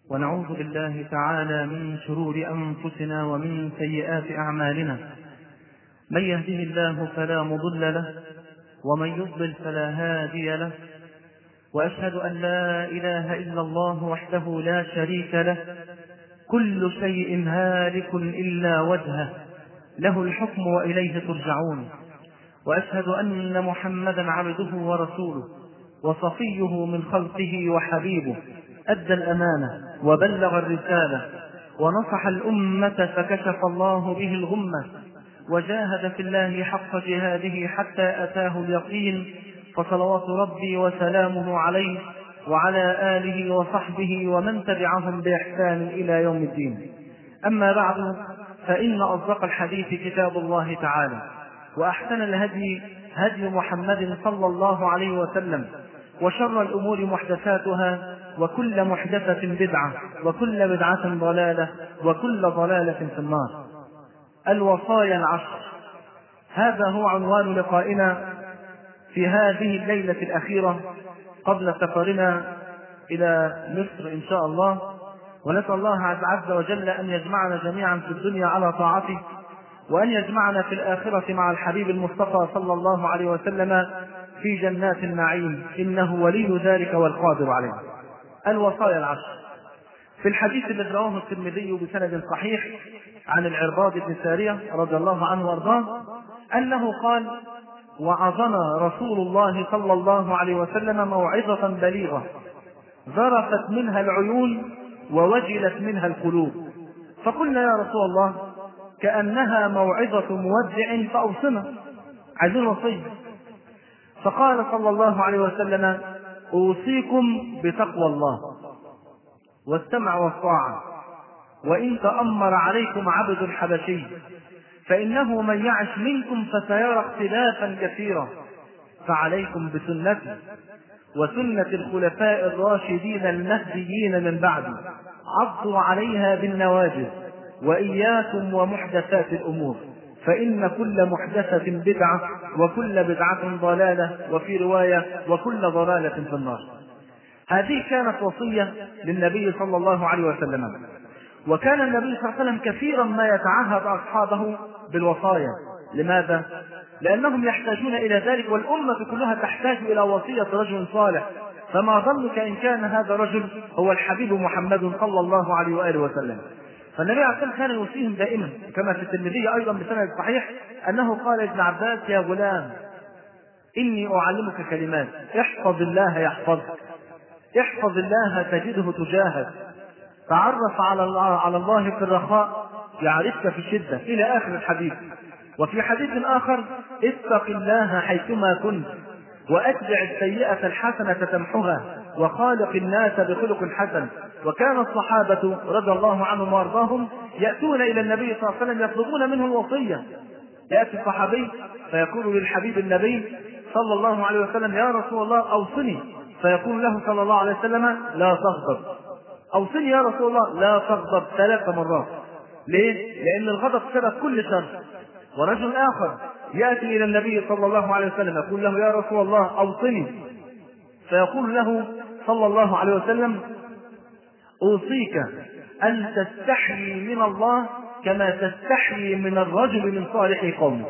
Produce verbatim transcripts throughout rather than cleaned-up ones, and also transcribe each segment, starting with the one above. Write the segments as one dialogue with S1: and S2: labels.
S1: ونعوذ بالله تعالى من شرور أنفسنا ومن سيئات أعمالنا. من يهده الله فلا مضل له ومن يضلل فلا هادي له، وأشهد أن لا إله إلا الله وحده لا شريك له، كل شيء هالك إلا وجهه، له الحكم وإليه ترجعون. وأشهد أن محمدا عبده ورسوله وصفيه من خلقه وحبيبه، أدى الأمانة وبلغ الرسالة ونصح الأمة فكشف الله به الغمة، وجاهد في الله حق جهاده حتى أتاه اليقين، فصلوات ربي وسلامه عليه وعلى آله وصحبه ومن تبعهم بإحسان إلى يوم الدين. أما بعد، فإن أصدق الحديث كتاب الله تعالى، وأحسن الهدي هدي محمد صلى الله عليه وسلم، وشر الأمور محدثاتها، وكل محدثة بدعة، وكل بدعة ضلالة، وكل ضلالة في النار. الوصايا العشر، هذا هو عنوان لقائنا في هذه الليلة الأخيرة قبل سفرنا إلى مصر إن شاء الله. ونسأل الله عز وجل أن يجمعنا جميعا في الدنيا على طاعته، وأن يجمعنا في الآخرة مع الحبيب المصطفى صلى الله عليه وسلم في جنات النعيم، إنه ولي ذلك والقادر عليه. الوصايا العشر. في الحديث الذي رواه الترمذي بسند صحيح عن العرباض بن سارية رضي الله عنه وارضاه أنه قال: وعظنا رسول الله صلى الله عليه وسلم موعظة بليغة ذرفت منها العيون ووجلت منها القلوب، فقلنا يا رسول الله كأنها موعظة مودع فأوصنا، عايزين وصية. فقال صلى الله عليه وسلم: أوصيكم بتقوى الله والسمع والطاعة، وإن تأمر عليكم عبد حبشي، فإنه من يعش منكم فسيرى اختلافا كثيرا، فعليكم بسنتي وسنة الخلفاء الراشدين المهديين من بعد، عضوا عليها بالنواجذ، وإياكم ومحدثات الأمور، فإن كل محدثة بدعة، وكل بدعة ضلالة، وفي رواية وكل ضلالة في النار. هذه كانت وصية للنبي صلى الله عليه وسلم، وكان النبي صلى الله عليه وسلم كثيرا ما يتعهد أصحابه بالوصايا. لماذا؟ لأنهم يحتاجون إلى ذلك، والأمة كلها تحتاج إلى وصية رجل صالح، فما ظنك إن كان هذا الرجل هو الحبيب محمد صلى الله عليه وآله وسلم. فالنبي عليه الصلاة والسلام كان يوصيهم دائما، كما في الترمذي أيضا بسند صحيح أنه قال ابن عباس: يا غلام إني أعلمك كلمات، احفظ الله يحفظك، احفظ الله تجده تجاهك، تعرف على الله على الله في الرخاء يعرفك في الشدة، إلى آخر الحديث. وفي حديث آخر: اتق الله حيثما كنت، وأتبع السيئة الحسنة تمحها، وخالق الناس بخلق حسن. وكان الصحابة رضي الله عنهم وارضاهم يأتون إلى النبي صلى الله عليه وسلم يطلبون منه الوصية. يأتي الصحابي فيقول للحبيب النبي صلى الله عليه وسلم: يا رسول الله أوصني، فيقول له صلى الله عليه وسلم: لا تغضب. أوصني يا رسول الله، لا تغضب، ثلاث مرات. ليه؟ لأن الغضب سبب كل شر. ورجل آخر يأتي إلى النبي صلى الله عليه وسلم يقول له: يا رسول الله أوصني، فيقول له صلى الله عليه وسلم: أوصيك أن تستحيي من الله كما تستحيي من الرجل من صالح قومه.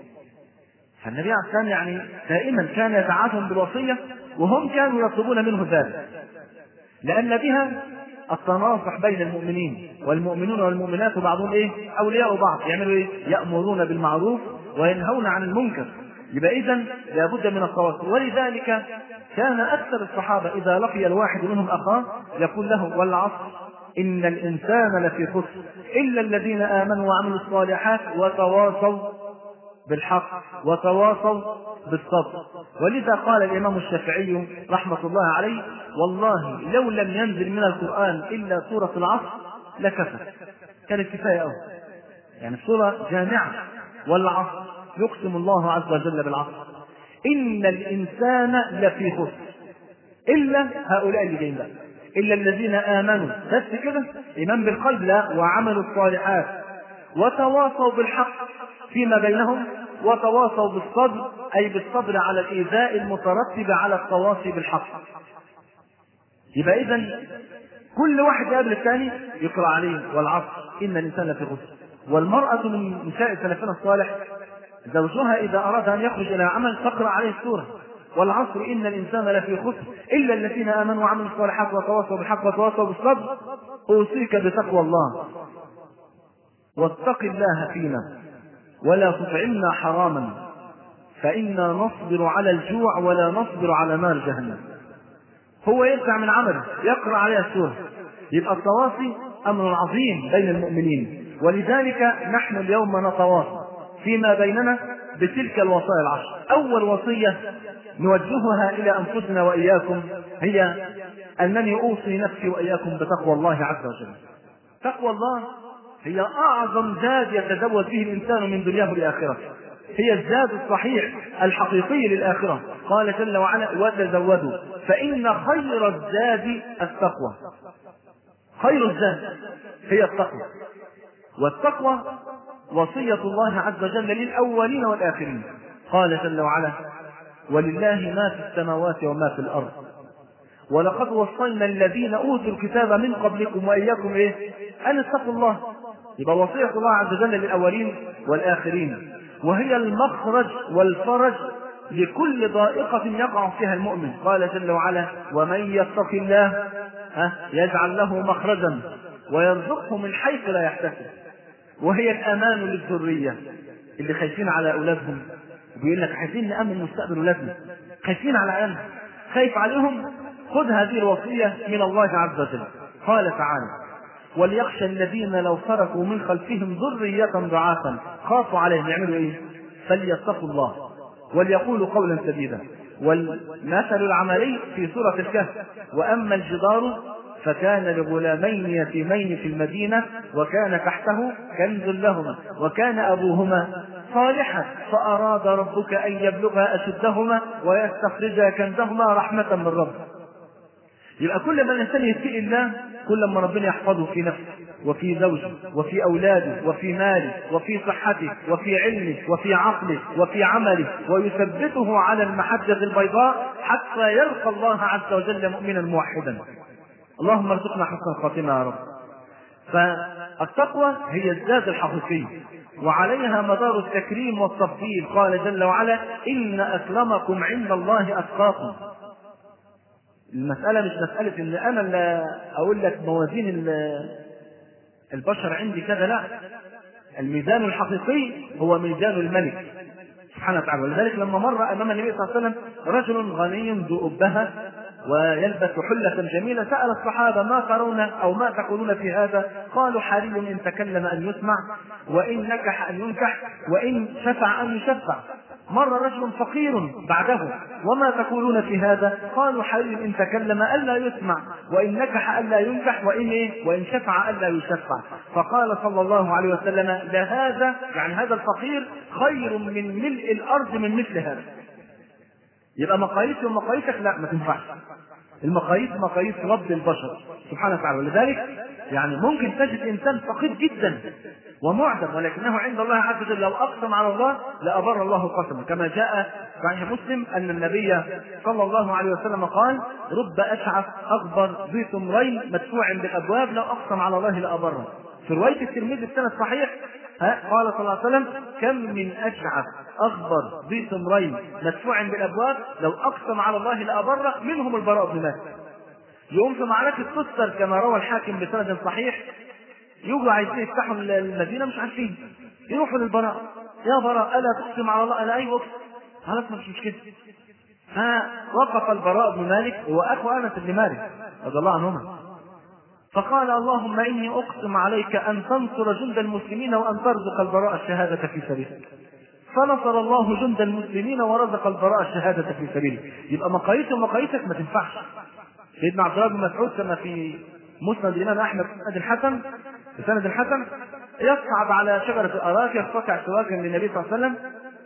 S1: فالنبي عليه السلام يعني دائما كان يتعاهدهم بالوصية، وهم كانوا يطلبون منه ذلك، لأن بها التناصح بين المؤمنين، والمؤمنون والمؤمنات بعضهم ايه؟ أولياء بعض. يعملوا ايه؟ يأمرون بالمعروف وينهون عن المنكر. يبقى إذن لابد من التواصل. ولذلك كان أكثر الصحابة إذا لقي الواحد منهم أخاه يقول له: والعصر إن الإنسان لفي خسر إلا الذين آمنوا وعملوا الصالحات وتواصوا بالحق وتواصوا بالصبر. ولذا قال الإمام الشافعي رحمة الله عليه: والله لو لم ينزل من القرآن إلا سورة العصر لكفى، كانت كفاية أوي. يعني السورة جامعة. والعصر يقسم الله عز وجل بالعصر إن الإنسان لفي خسر إلا هؤلاء اللي جايين بقى، إلا الذين آمنوا، بس كده إيمان بالقلب، لا، وعملوا الصالحات وتواصوا بالحق فيما بينهم، وتواصوا بالصبر، أي بالصبر على الإيذاء المترتب على التواصي بالحق. يبقى إذن كل واحد يقابل الثاني يقرأ عليه والعصر إن الإنسان لفي خسر. والمرأة من نساء سلفنا الصالح زوجها إذا أراد أن يخرج إلى عمل تقرأ عليه السورة والعصر إن الإنسان لفي خسر إلا الذين آمنوا وعملوا الصالحات وتواصوا بالحق وتواصوا بالصبر أوصيك بتقوى الله واتق الله فينا ولا تطعمنا حراما فإنا نصبر على الجوع ولا نصبر على نار جهنم. هو يرجع من عمله يقرأ عليها السورة. يبقى التواصي أمر عظيم بين المؤمنين، ولذلك نحن اليوم نتواصى فيما بيننا بتلك الوصايا العشر. أول وصية نوجهها إلى أنفسنا وإياكم هي أنني أوصي نفسي وإياكم بتقوى الله عز وجل. تقوى الله هي أعظم زاد يتزود به الإنسان من دنياه لآخرته، هي الزاد الصحيح الحقيقي للآخرة. قال جل وعلا وتزودوا فإن خير الزاد التقوى. خير الزاد هي التقوى، والتقوى وصية الله عز وجل للأولين والآخرين. قال جل وعلا ولله ما في السماوات وما في الأرض ولقد وصينا الذين أوتوا الكتاب من قبلكم وإياكم إيه؟ أن اتقوا الله. يبقى وصية الله عز وجل للأولين والآخرين، وهي المخرج والفرج لكل ضائقة يقع فيها المؤمن. قال جل وعلا ومن يتق الله يجعل له مخرجا ويرزقه من حيث لا يحتسب. وهي الأمان للذرية اللي خايفين على أولادهم، بيقول لك عايزين نأمن مستقبل أولادنا، خايفين على عيالهم، خايف عليهم، خذ هذه الوصية من الله عز وجل. قال تعالى وليخشى الذين لو تركوا من خلفهم ذرية ضعافا خافوا عليهم يعملوا ايه؟ فليتقوا الله وليقولوا قولا سديدا. والمثل العملي في سورة الكهف وأما الجدار فكان لغلامين يتيمين في المدينة وكان تحته كنز لهما وكان أبوهما صالحا فأراد ربك أن يبلغا أشدهما ويستخرجا كنزهما رحمة من ربك. يبقى كل ما الإنسان يتقي الله كل ما ربنا يحفظه في نفسه وفي زوجه وفي أولاده وفي ماله وفي صحته وفي علمه وفي عقله وفي عمله، ويثبته على المحجة البيضاء حتى يلقى الله عز وجل مؤمنا موحدا. اللهم ارزقنا حسن الخاتمة يا رب. فالتقوى هي الزاد الحقيقي وعليها مدار التكريم والتفضيل. قال جل وعلا إن أكرمكم عند الله أتقاكم. المسألة مش مسألة إن أنا اللي أقول لك موازين البشر عندي كذا، لا، الميزان الحقيقي هو ميزان الملك سبحانه وتعالى. ولذلك لما مر أمام النبي صلى الله عليه وسلم رجل غني ذو أبهة ويلبس حلة جميلة سأل الصحابة ما ترون أو ما تقولون في هذا؟ قالوا حري إن تكلم أن يسمع وإن نكح أن ينكح وإن شفع أن يشفع. مر رجل فقير بعده وما تقولون في هذا؟ قالوا حري إن تكلم ألا يسمع وإن نكح ألا ينكح وإن إيه؟ وإن شفع ألا يشفع. فقال صلى الله عليه وسلم لهذا يعني هذا الفقير خير من ملء الأرض من مثل هذا. يبقى مقاييس ومقاييسك لا ما تنفعش. المقاييس مقاييس رب البشر سبحانه وتعالى. ولذلك يعني ممكن تجد إنسان فقير جدا ومعدم ولكنه عند الله عز وجل لو أقسم على الله لأبر الله قسمه، كما جاء صحيح مسلم أن النبي صلى الله عليه وسلم قال رب أشعث أغبر ذي ثمرين مدفوع بالأبواب لو أقسم على الله لأبره. في رواية الترمذي السند صحيح قال صلى الله عليه وسلم كم من أشعث أغبر ذي ثمرين مدفوع بالأبواب لو أقسم على الله لأبره منهم البراء بن مالك. يقوم في معركة تستر كما روى الحاكم بسند صحيح يجوا عايزين يفتحوا المدينة مش عارفين يروحوا للبراء يا براء ألا تقسم على الله؟ أنا أي وقت خلاص مش مشكلة. فوقف البراء بن مالك وأخو أنس بن مالك رضي الله عنهما فقال اللهم إني أقسم عليك أن تنصر جند المسلمين وأن ترزق البراء الشهادة في سبيلك. فنصر الله جند المسلمين ورزق البراء الشهادة في سبيله. يبقى مقاييس ومقاييسك ما تنفعش. سيدنا عبد الله بن مسعود كما في مسند الإمام أحمد بسند الحسن بسند الحسن يصعد على شجرة الأراك يقطع سواكا للنبي صلى الله عليه وسلم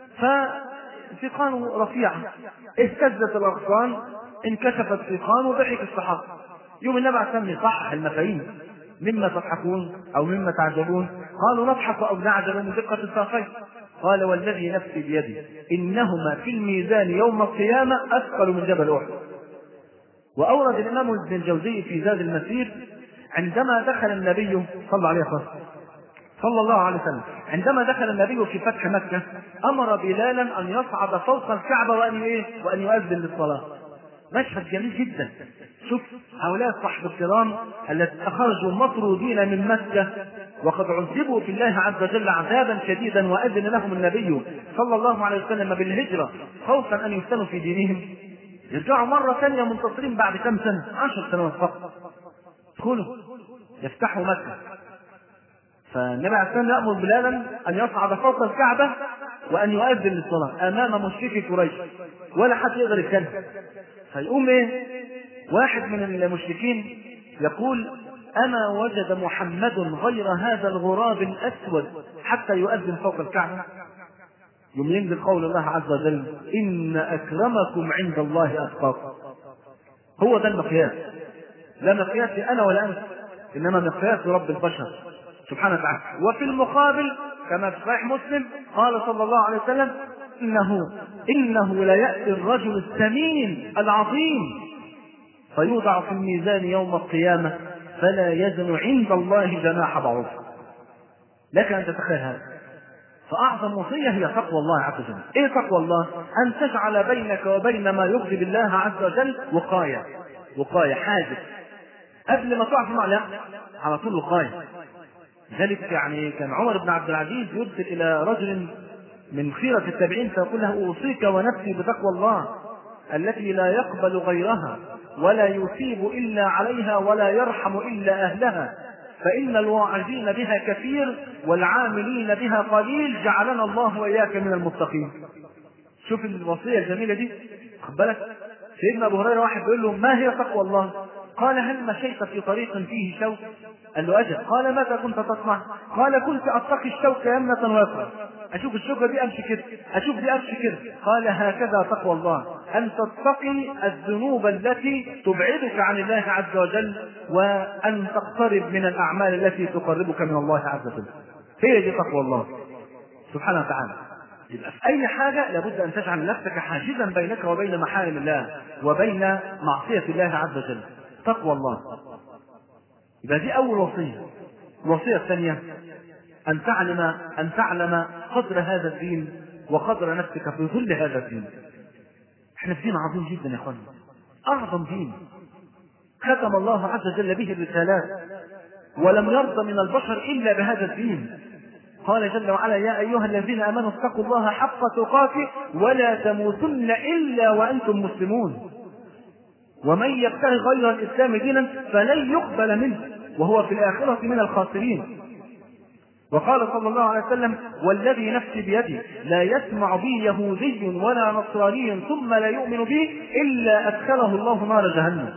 S1: فسيقانه رفيعة اهتزت الأغصان انكشفت سيقان وضحك الصحابة. يوم النبي عليه السلام يصحح المفاهيم مما تضحكون أو مما تعجبون؟ قالوا نضحك أو نعجب من دقة الساقين. قال والذي نفسي بيده إنهما في الميزان يوم القيامة أثقل من جبل أحد. وأورد الإمام ابن الجوزي في زاد المسير عندما دخل النبي صلى عليه وسلم صلى الله عليه وسلم عندما دخل النبي في فتح مكة أمر بلالا أن يصعد فوق الكعبة وأن إيه وأن يؤذن للصلاة. مشهد جميل جدا. شوف هؤلاء الصحابة الكرام الذين خرجوا مطرودين من مكة وقد عذبوا في الله عز وجل عذابا شديدا، وأذن لهم النبي صلى الله عليه وسلم بالهجرة خوفا أن يفتنوا في دينهم، يرجعوا مرة ثانية منتصرين بعد كم سنة؟ عشر سنوات فقط. ادخلوا يفتحوا مكة. فالنبي عليه الصلاة والسلام يأمر بلالا أن يصعد فوق الكعبة وأن يؤذن للصلاة أمام مشركي قريش ولا حد يقدر يتكلم. فيقوم إيه؟ واحد من المشركين يقول: أما وجد محمد غير هذا الغراب الأسود حتى يؤذن فوق الكعبة؟ يوم ينزل قول الله عز وجل: إن أكرمكم عند الله أتقاكم. هو ده المقياس، لا مقياس أنا ولا أنت، إنما مقياس رب البشر سبحانه وتعالى. وفي المقابل كما في صحيح مسلم قال صلى الله عليه وسلم: إنه إنه لا يأتي الرجل الثمين العظيم فيوضع في الميزان يوم القيامة فلا يزن عند الله جناح بعوض. لك أن تتخيل هذا. فأعظم وصية هي تقوى الله عز وجل. إيه تقوى الله؟ أن تجعل بينك وبين ما يغضب الله عز وجل وقاية، وقاية حاجز قبل ما تقع في معلق على طول وقاية. ذلك يعني كان عمر بن عبد العزيز يرسل إلى رجل من خيرة التابعين فيقول له: أوصيك ونفسي بتقوى الله التي لا يقبل غيرها ولا يثيب إلا عليها ولا يرحم إلا أهلها، فإن الواعظين بها كثير والعاملين بها قليل، جعلنا الله وإياك من المتقين. شوف الوصية الجميلة دي. خد بالك سيدنا أبو هريرة واحد بيقول له: ما هي تقوى الله؟ قال: هل مشيت في طريق فيه شوك؟ قال له: أجل. قال: ماذا كنت تصنع؟ قال: كنت أتقي الشوك يمنة ويسرا، أشوف الشوكة دي أمشي كده، أشوف دي أمشي كده. قال: هكذا تقوى الله، أن تتقي الذنوب التي تبعدك عن الله عز وجل وأن تقترب من الأعمال التي تقربك من الله عز وجل. هي دي تقوى الله سبحانه وتعالى. يبقى في أي حاجة لابد أن تجعل نفسك حاجزا بينك وبين محارم الله وبين معصية الله عز وجل. تقوى الله. يبقى دي أول وصية. الوصية الثانية أن تعلم أن تعلم قدر هذا الدين وقدر نفسك في ظل هذا الدين. احنا في دين عظيم جدا يا اخواني، أعظم دين ختم الله عز وجل به الرسالات، ولم يرضى من البشر إلا بهذا الدين. قال جل وعلا: يا أيها الذين آمنوا اتقوا الله حق تقاته ولا تموتن إلا وأنتم مسلمون، ومن يبتغي غير الإسلام دينا فلن يقبل منه وهو في الآخرة من الخاسرين. وقال صلى الله عليه وسلم: والذي نفسي بيده لا يسمع بي يهودي ولا نصراني ثم لا يؤمن بي إلا أدخله الله نار جهنم.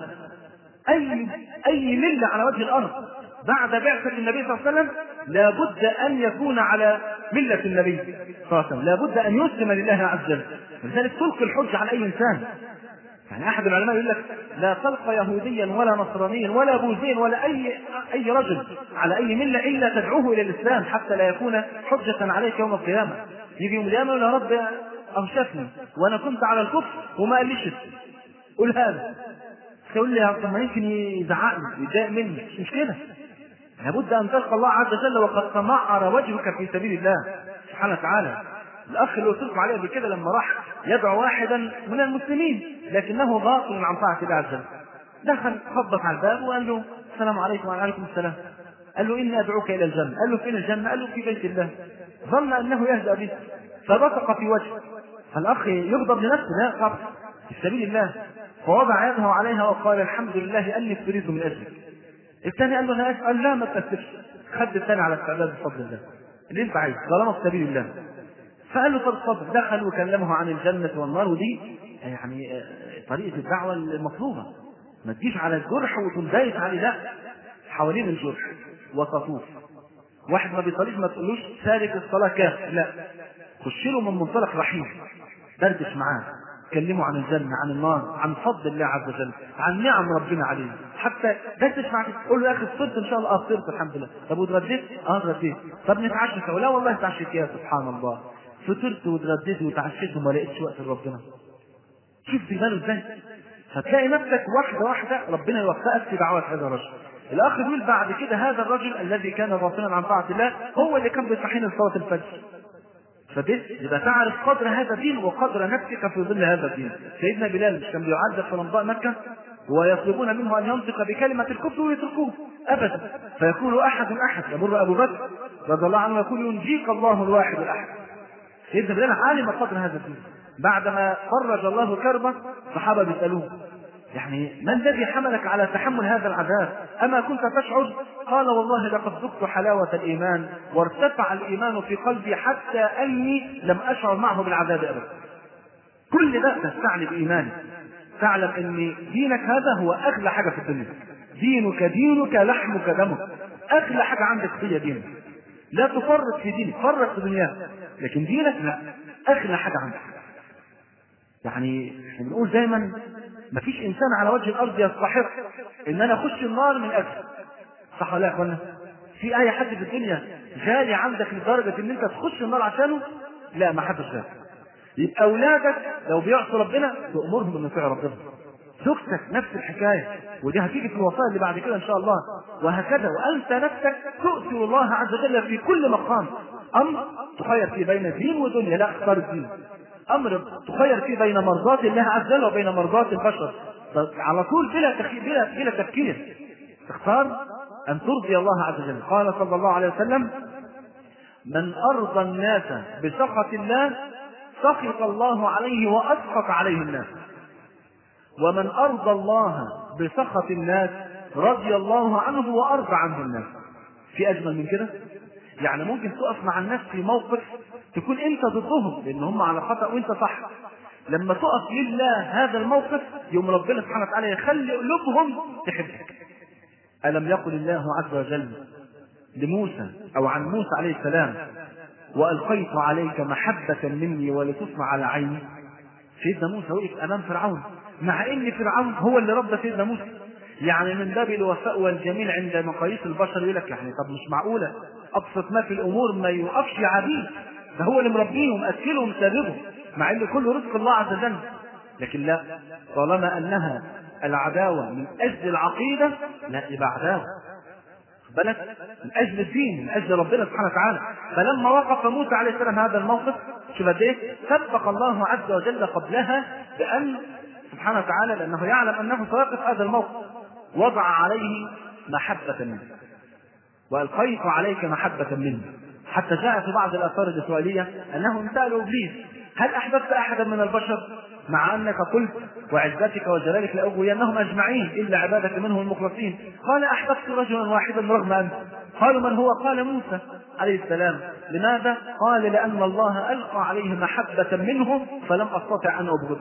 S1: أي أي ملة على وجه الأرض بعد بعثة النبي صلى الله عليه وسلم لابد أن يكون على ملة النبي صلى الله عليه وسلم، لابد أن يسلم لله عز وجل. ولذلك تلقي الحج على أي إنسان. يعني أحد العلماء يقول لك: لا تلقى يهوديا ولا نصرانيا ولا بوذيا ولا أي أي رجل على أي ملة إلا تدعوه إلى الإسلام حتى لا يكون حجة عليك يوم القيامة. يجي يوم القيامة يقول: يا رب أوشكني وأنا كنت على الكفر وما قاليش قول هذا. تقول لي: طب ما يمكن يزعقني ويتضايق مني. مش كده. لابد أن تلقى الله عز وجل وقد تمعر وجهك في سبيل الله سبحانه وتعالى. الأخ اللي قلت عليه بكده لما راح يدعو واحدا من المسلمين لكنه غافل عن طاعة الله عز وجل، دخل خبط على الباب وقال له: السلام عليكم. وعليكم السلام. قال له: إني أدعوك إلى الجنة. قال له: فين الجنة؟ قال له: في بيت الله. ظن أنه يهدأ به فبصق في وجهه. فالأخ يغضب لنفسه: لا قبل في سبيل الله. فوضع يده عليها وقال: الحمد لله أني ابتليت من أجلك. الثاني قال له: أنا أسف. قال: لا ما تأسفش. خد الثاني على استعداد بفضل الله اللي انت عايز طالما في سبيل الله. فقال له: طب صبر. دخل وكلمه عن الجنة والنار. ودي يعني طريقة الدعوة المطلوبة. ما تجيش على الجرح وتنبيت عليه، لا، حوالين الجرح وتطوف. واحد ما بيصليش ما تقولوش سارق الصلاة كافر، لا، خش له من منطلق رحيم، دردش معاه، كلمه عن الجنة، عن النار، عن فضل الله عز وجل، عن نعم ربنا عليه. حتى دردش معاه، قول له: يا أخي فطرت إن شاء الله؟ اه فطرت الحمد لله. طب واتغديت؟ اه اتغديت. طب نتعشى سوا؟ لا والله اتعشيت. يا سبحان الله، فطرت واتغديت وتعشيت وما لقيتش وقت لربنا. شوف في باله ازاي. فتلاقي نفسك واحدة واحدة ربنا يوفقك في دعوة هذا الرجل. الأخ يقول بعد كده هذا الرجل الذي كان غافلا عن طاعة الله هو اللي كان بيصحينا لصلاة الفجر. فبس يبقى تعرف قدر هذا الدين وقدر نفسك في ظل هذا الدين. سيدنا بلال مش كان بيعذب في رمضاء مكة ويطلبون منه أن ينطق بكلمة الكفر ويتركوه أبدا، فيقول أحد أحد، يمر أبو بكر رضي الله عنه يقول ينجيك الله الواحد الأحد. سيدنا بلال عالم قدر هذا الدين. بعدما فرج الله كربه الصحابة بيسألوه يعني ما الذي حملك على تحمل هذا العذاب؟ أما كنت تشعر؟ قال والله لقد ذقت حلاوة الإيمان وارتفع الإيمان في قلبي حتى أني لم أشعر معه بالعذاب أبدا. كل ده تستعني بإيمانك، تعلم أن دينك هذا هو أغلى حاجة في الدنيا. دينك دينك لحمك دمك، أغلى حاجة عندك هي دينك. لا تفرط في دينك، فرط في دنياك، لكن دينك لا، أغلى حاجة عندك. يعني بنقول دايما ما فيش إنسان على وجه الأرض يستحق إن أنا أخش النار من أجل، صح ولا يا أخوانا؟ في أي حد في الدنيا غالي عندك لدرجة إن أنت تخش النار عشانه؟ لا، ما حدش غالي. يبقى أولادك لو بيعصوا ربنا تأمرهم إن يطيعوا ربنا. زوجتك نفس الحكاية، ودي هتيجي في الوصايا اللي بعد كده إن شاء الله، وهكذا. وأنت نفسك تؤثر الله عز وجل في كل مقام. أمر تخير في بين دين ودنيا، لا اختار الدين. أمر تخير فيه بين مرضات الله عز وجل وبين مرضات البشر، على طول بلا تفكير بلا, بلا تفكير تختار أن ترضي الله عز وجل. قال صلى الله عليه وسلم من أرضى الناس بسخط الله سخط الله عليه وأسخط عليه الناس، ومن أرضى الله بسخط الناس رضي الله عنه وأرضى عنه الناس. في أجمل من كده؟ يعني ممكن تقف مع الناس في موقف تكون انت ضدهم لان هم على خطأ وانت صح، لما تقف لله هذا الموقف يوم ربنا سبحانه وتعالى يخلي قلوبهم تحبك. ألم يقل الله عز وجل لموسى او عن موسى عليه السلام وألقيت عليك محبة مني ولتصنع على عيني؟ سيدنا موسى وقف امام فرعون، مع ان فرعون هو اللي ربى سيدنا موسى. يعني من باب الوفاء والجميل عند مقاييس البشر يقول لك يعني طب مش معقولة أبسط ما في الأمور ما يوقفش عبيد، ده هو اللي مربيهم أكلهم سابهم، مع إن كله رزق الله عز وجل. لكن لا، طالما أنها العداوة من أجل العقيدة لا يبقى عداوة، بلد من أجل الدين من أجل ربنا سبحانه وتعالى. فلما وقف موسى عليه السلام هذا الموقف شوف قد ايه سبق الله عز وجل قبلها بأن سبحانه وتعالى لأنه يعلم أنه سيقف هذا الموقف وضع عليه محبة منه وألقيت عليك محبة منه. حتى جاء في بعض الآثار الإسرائيلية أنهم سألوا إبليس هل أحببت أحدا من البشر مع أنك قلت وعزتك وجلالك لأغوينهم أجمعين إلا عبادك منهم المخلصين؟ قال أحببت رجلا واحدا رغم أنت. قالوا من هو؟ قال موسى عليه السلام. لماذا؟ قال لأن الله ألقى عليه محبة منه فلم أستطع أن أبغضه.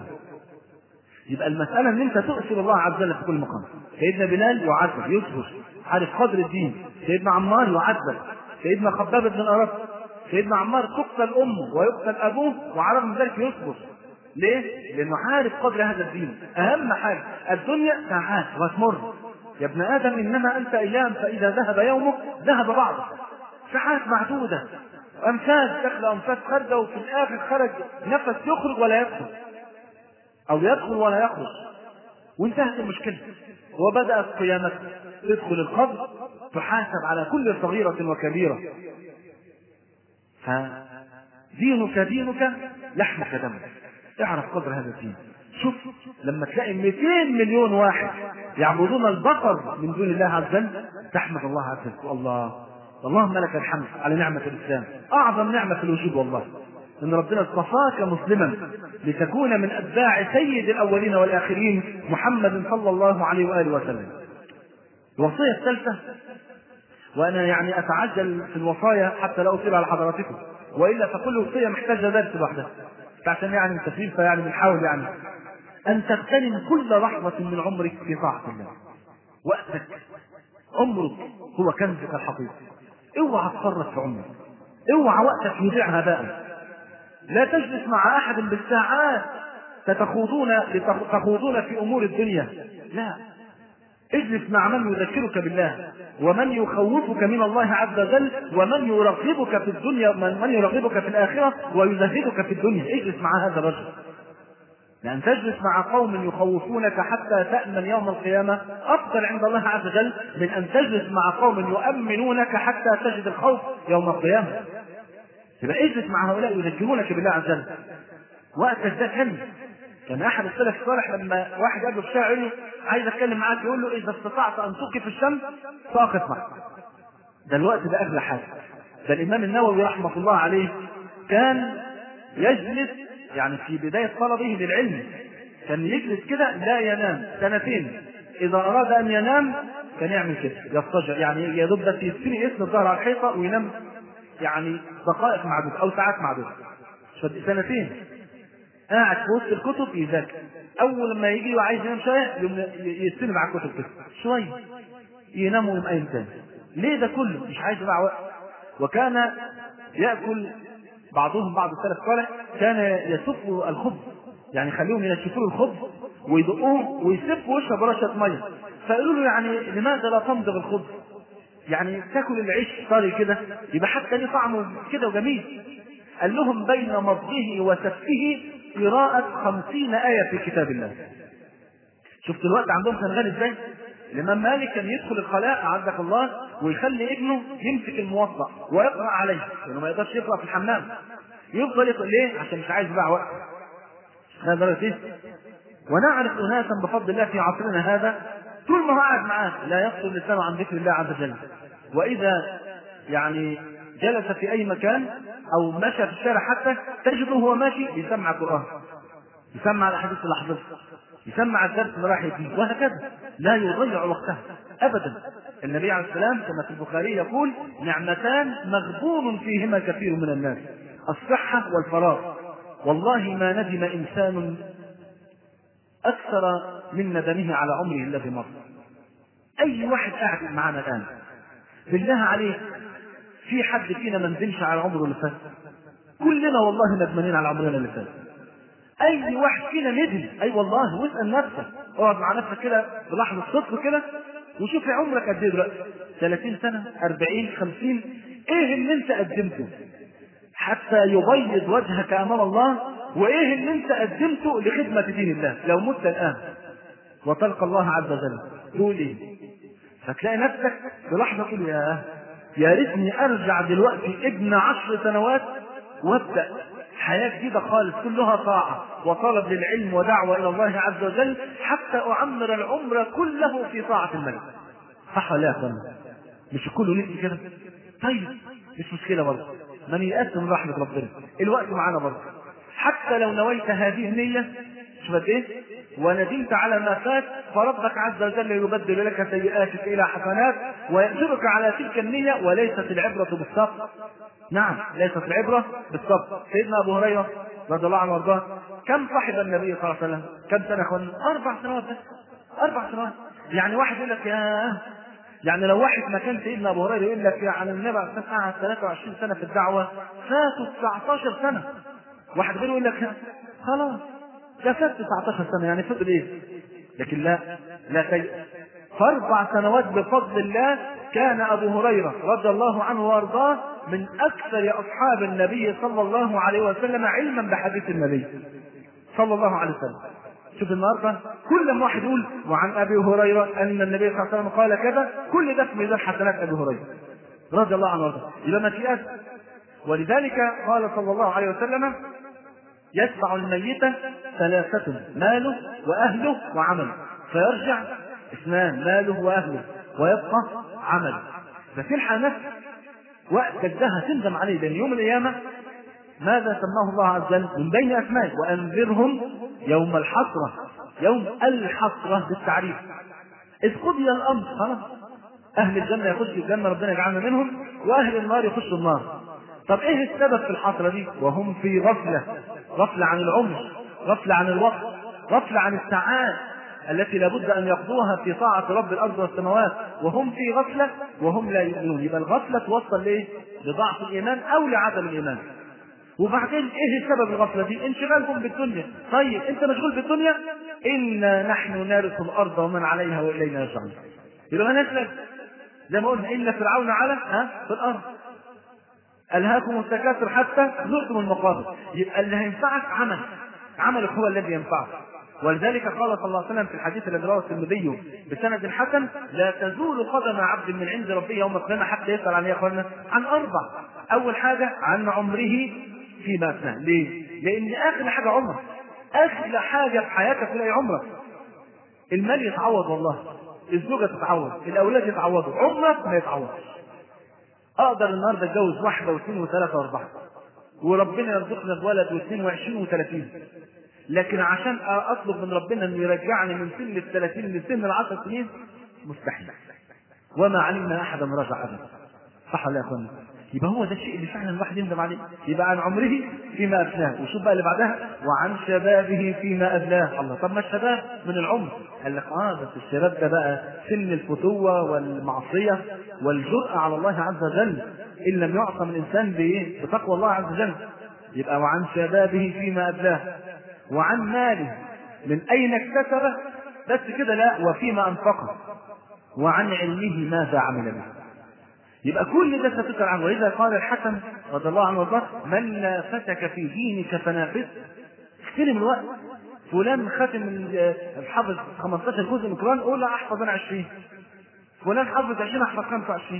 S1: يبقى المسألة أن أنت تؤثر الله عز وجل في كل مقام. سيدنا بلال يعذب يصبر عارف قدر الدين، سيدنا عمار يعذب، سيدنا خباب بن الأرط، سيدنا عمار تقتل أمه ويقتل أبوه وعلى رغم ذلك يصبر. ليه؟ لأنه عارف قدر هذا الدين. أهم حاجة الدنيا ساعات وتمر يا ابن آدم، إنما أنت أيام فإذا ذهب يومك ذهب بعضك. ساعات معدودة، أنفاس دخل أنفاس خارجة، وفي الآخر خرج نفس يخرج ولا يدخل أو يدخل ولا يخرج وانتهت المشكلة. وبدأت قيامتك، تدخل القبر تحاسب على كل صغيرة وكبيرة. فدينك دينك لحمك دمك، اعرف قدر هذا الدين. شوف لما تلاقي مئتين مليون واحد يعبدون البقر من دون الله عز وجل تحمد الله عز وجل. الله اللهم لك الحمد على نعمة الإسلام، أعظم نعمة في الوجود والله، إن ربنا اصطفاك مسلما لتكون من أتباع سيد الأولين والآخرين محمد صلى الله عليه وآله وسلم. الوصية الثالثة، وأنا يعني أتعجل في الوصايا حتى لا أطيل على حضراتكم، وإلا فكل وصية محتاجة درس لوحدها، عشان يعني التفريغ فيعني بنحاول يعني أن تغتنم كل لحظة من عمرك في طاعة الله. وقتك عمرك هو كنزك الحقيقي، اوعى تفرط في عمرك، اوعى وقتك يضيع هباء. لا تجلس مع أحد بالساعات تتخوضون تخوضون في أمور الدنيا، لا، اجلس مع من يذكرك بالله ومن يخوفك من الله عز وجل ومن يرغبك في الدنيا من يرغبك في الآخرة ويزهدك في الدنيا. اجلس مع هذا الرجل. لأن تجلس مع قوم يخوفونك حتى تأمن يوم القيامة أفضل عند الله عز وجل من أن تجلس مع قوم يؤمنونك حتى تجد الخوف يوم القيامة. يبقى اجلس مع هؤلاء يذكرونك بالله عز وجل. وقتك ده كان كان أحد السلف الصالح لما واحد قابله في الشارع يقول له عايز أتكلم معاك، يقول له إذا استطعت أن توقف الشمس فأقف معك. ده الوقت ده أغلى حاجة. ده الإمام النووي رحمة الله عليه كان يجلس يعني في بداية طلبه للعلم كان يجلس كده لا ينام سنتين، إذا أراد أن ينام كان يعمل كده يضطجع، يعني يدب بس يستني يسند الظهر على الحيطة وينام يعني دقائق معدودة أو ساعات معدودة. سنتين قاعد في وسط الكتب يذاكر، أول ما يجي وعايز ينام شوية يستند على الكتب كده شوية ينام ويقوم قايم تاني. ليه ده كله؟ مش عايز يضيع وقت. وكان يأكل بعضهم بعض السلف الصالح كان يسفوا الخبز، يعني خليهم ينشفوا الخبز ويدقوه ويسفوا ويشرب رشة ميه. فقالوا له يعني لماذا لا تمضغ الخبز؟ يعني تاكل العيش طري كده يبقى حتى ليه طعمه كده وجميل. قال لهم بين مضغه وسفه قراءة خمسين آية في كتاب الله. شفت الوقت عندهم كان غالي ازاي؟ الإمام مالك كان يدخل الخلاء عزك الله ويخلي ابنه يمسك الموضع ويقرأ عليه لأنه ما يقدرش يقرأ في الحمام، يفضل يقرأ ليه؟ عشان مش عايز يضيع وقت. هذا ايه؟ ونعرف أناسا بفضل الله في عصرنا هذا طول ما هو قاعد معاه لا يفصل لسانه عن ذكر الله عز وجل، وإذا يعني جلس في أي مكان أو مشى في الشارع حتى تجده هو ماشي يسمع القرآن، يسمع الأحاديث اللحظة، يسمع الدرس اللي راح فيه، وهكذا لا يضيع وقتها أبدا. النبي عليه السلام كما في البخاري يقول نعمتان مغبون فيهما كثير من الناس، الصحة والفراغ، والله ما ندم إنسان أكثر من ندمه على عمره الذي مر. أي واحد قاعد معنا الآن بالله عليه في حد فينا ما ندمش على عمره اللي فات؟ كلنا والله ندمانين على عمرنا اللي فات. اي واحد فينا ندم، اي والله. واسال نفسك، اقعد مع نفسك كده بلحظه صدق كده وشوف عمرك قد ايه دلوقتي، ثلاثين سنة، أربعين، خمسين، ايه اللي انت قدمته حتى يبيض وجهك امام الله؟ وايه اللي انت قدمته لخدمه دين الله؟ لو مت الان وتلقى الله عز وجل تقول ايه؟ فتلاقي نفسك بلحظه تقول يا يا ريتني ارجع دلوقتي ابن عشر سنوات وابدا حياة جديدة خالص كلها طاعة وطلب للعلم ودعوة إلى الله عز وجل حتى أعمر العمر كله في طاعة الملك. صح ولا لا؟ مش كله نفسي كده؟ طيب مش مشكلة برضه، من يأس من رحمة ربنا الوقت معانا برضه. حتى لو نويت هذه النية شوف ايه وندمت على ما فات فربك عز وجل يبدل لك سيئاتك إلى حسنات ويأجرك على تلك النية. وليست العبرة بالسبق، نعم ليست العبرة بالسبق. سيدنا أبو هريرة رضي الله عنه وارضاه كم صاحب النبي صلى الله عليه وسلم؟ كم سنة أخوان؟ أربع سنوات بس، أربع سنوات. يعني واحد يقول لك يا يعني لو واحد ما كان سيدنا أبو هريرة يقول لك يعني النبي عليه الصلاة والسلام ثلاثة وعشرين سنة في الدعوة فاتوا تسعة عشر سنة. واحد غيره يقول لك خلاص ده فات تسعة عشر سنة يعني فضل ايه؟ لكن لا لا تيأس. فاربع سنوات بفضل الله كان أبو هريرة رضي الله عنه وارضاه من أكثر أصحاب النبي صلى الله عليه وسلم علما بحديث النبي صلى الله عليه وسلم. شوف النهارده كل ما واحد يقول وعن أبي هريرة أن النبي صلى الله عليه وسلم قال كذا كل ده في ميزان حسنات أبي هريرة رضي الله عنه وارضاه. يبقى ما تيأس. ولذلك قال صلى الله عليه وسلم يتبع الميت ثلاثة ماله وأهله وعمله فيرجع اثنان ماله وأهله ويبقى عمله. فتلحق نفسك وقتك ده هتندم عليه لأن يوم القيامة ماذا سماه الله عز وجل من بين أسمائه وأنذرهم يوم الحسرة، يوم الحسرة بالتعريف إذ قضي الأمر خلاص أهل الجنة يخشوا الجنة ربنا يجعلنا منهم وأهل النار يخشوا النار. طب ايه السبب في الحسرة دي؟ وهم في غفلة، غفلة عن العمر، غفلة عن الوقت، غفلة عن الساعات التي لابد ان يقضوها في طاعة رب الارض والسماوات وهم في غفلة وهم لا يؤمنون. يبقى الغفلة توصل ليه؟ لضعف الايمان او لعدم الايمان. وبعدين ايه سبب الغفلة دي؟ انشغالهم بالدنيا. طيب انت مشغول بالدنيا، انا نحن نرث الارض ومن عليها والينا يرجعون. يبقى ما نسلك زي ما قلنا ان فرعون على ها في الارض ألهاكم التكاثر حتى زرتم المقابر. يبقى اللي هينفعك عمل عملك هو الذي ينفعك. ولذلك قال صلى الله عليه وسلم في الحديث الذي رواه الترمذي بسند حسن: لا تزول قدم عبد من عند ربه يوم القيامة حتى يسأل عن ايه يا اخوانا؟ عن اربع. اول حاجة عن عمره فيما افناه. ليه؟ لان اخر حاجة عمرك، اغلى حاجة في حياتك تلاقي عمرك. المال يتعوض والله، الزوجة تتعوض، الاولاد يتعوضوا، عمرك ما يتعوض. اقدر النهارده اتجوز واحدة واثنين وثلاثة واربعة وربنا يرزقنا بولد واثنين وعشرين وثلاثين، لكن عشان اطلب من ربنا انه يرجعني من سن الثلاثين لسن العشر سنين مستحيل. وما علمنا احدا رجع ابدا. صح ولا يا اخوانا؟ يبقى هو ده الشيء اللي فعلا الواحد يندم عليه. يبقى عن عمره فيما افناه. وشوف بقى اللي بعدها: وعن شبابه فيما ابلاه. الله، طب ما الشباب من العمر. قال لك اه بس الشباب ده بقى سن الفتوه والمعصيه والجرأة على الله عز وجل، ان لم يعصم الانسان بايه؟ بتقوى الله عز وجل. يبقى وعن شبابه فيما ابلاه، وعن ماله من اين اكتسبه، بس كده لا، وفيما انفقه، وعن علمه ماذا عمل به. يبقى كل ده ستسأل عنه. وإذا قال الحسن رضي الله عنه وارضاه: من نافتك في دينك فنافس. اخترم الوقت. فلان ختم من حافظ خمستاشر جزء من القرآن، قول له احفظ انا عشرين. فلان حافظ عشرين، احفظ خمسة وعشرين.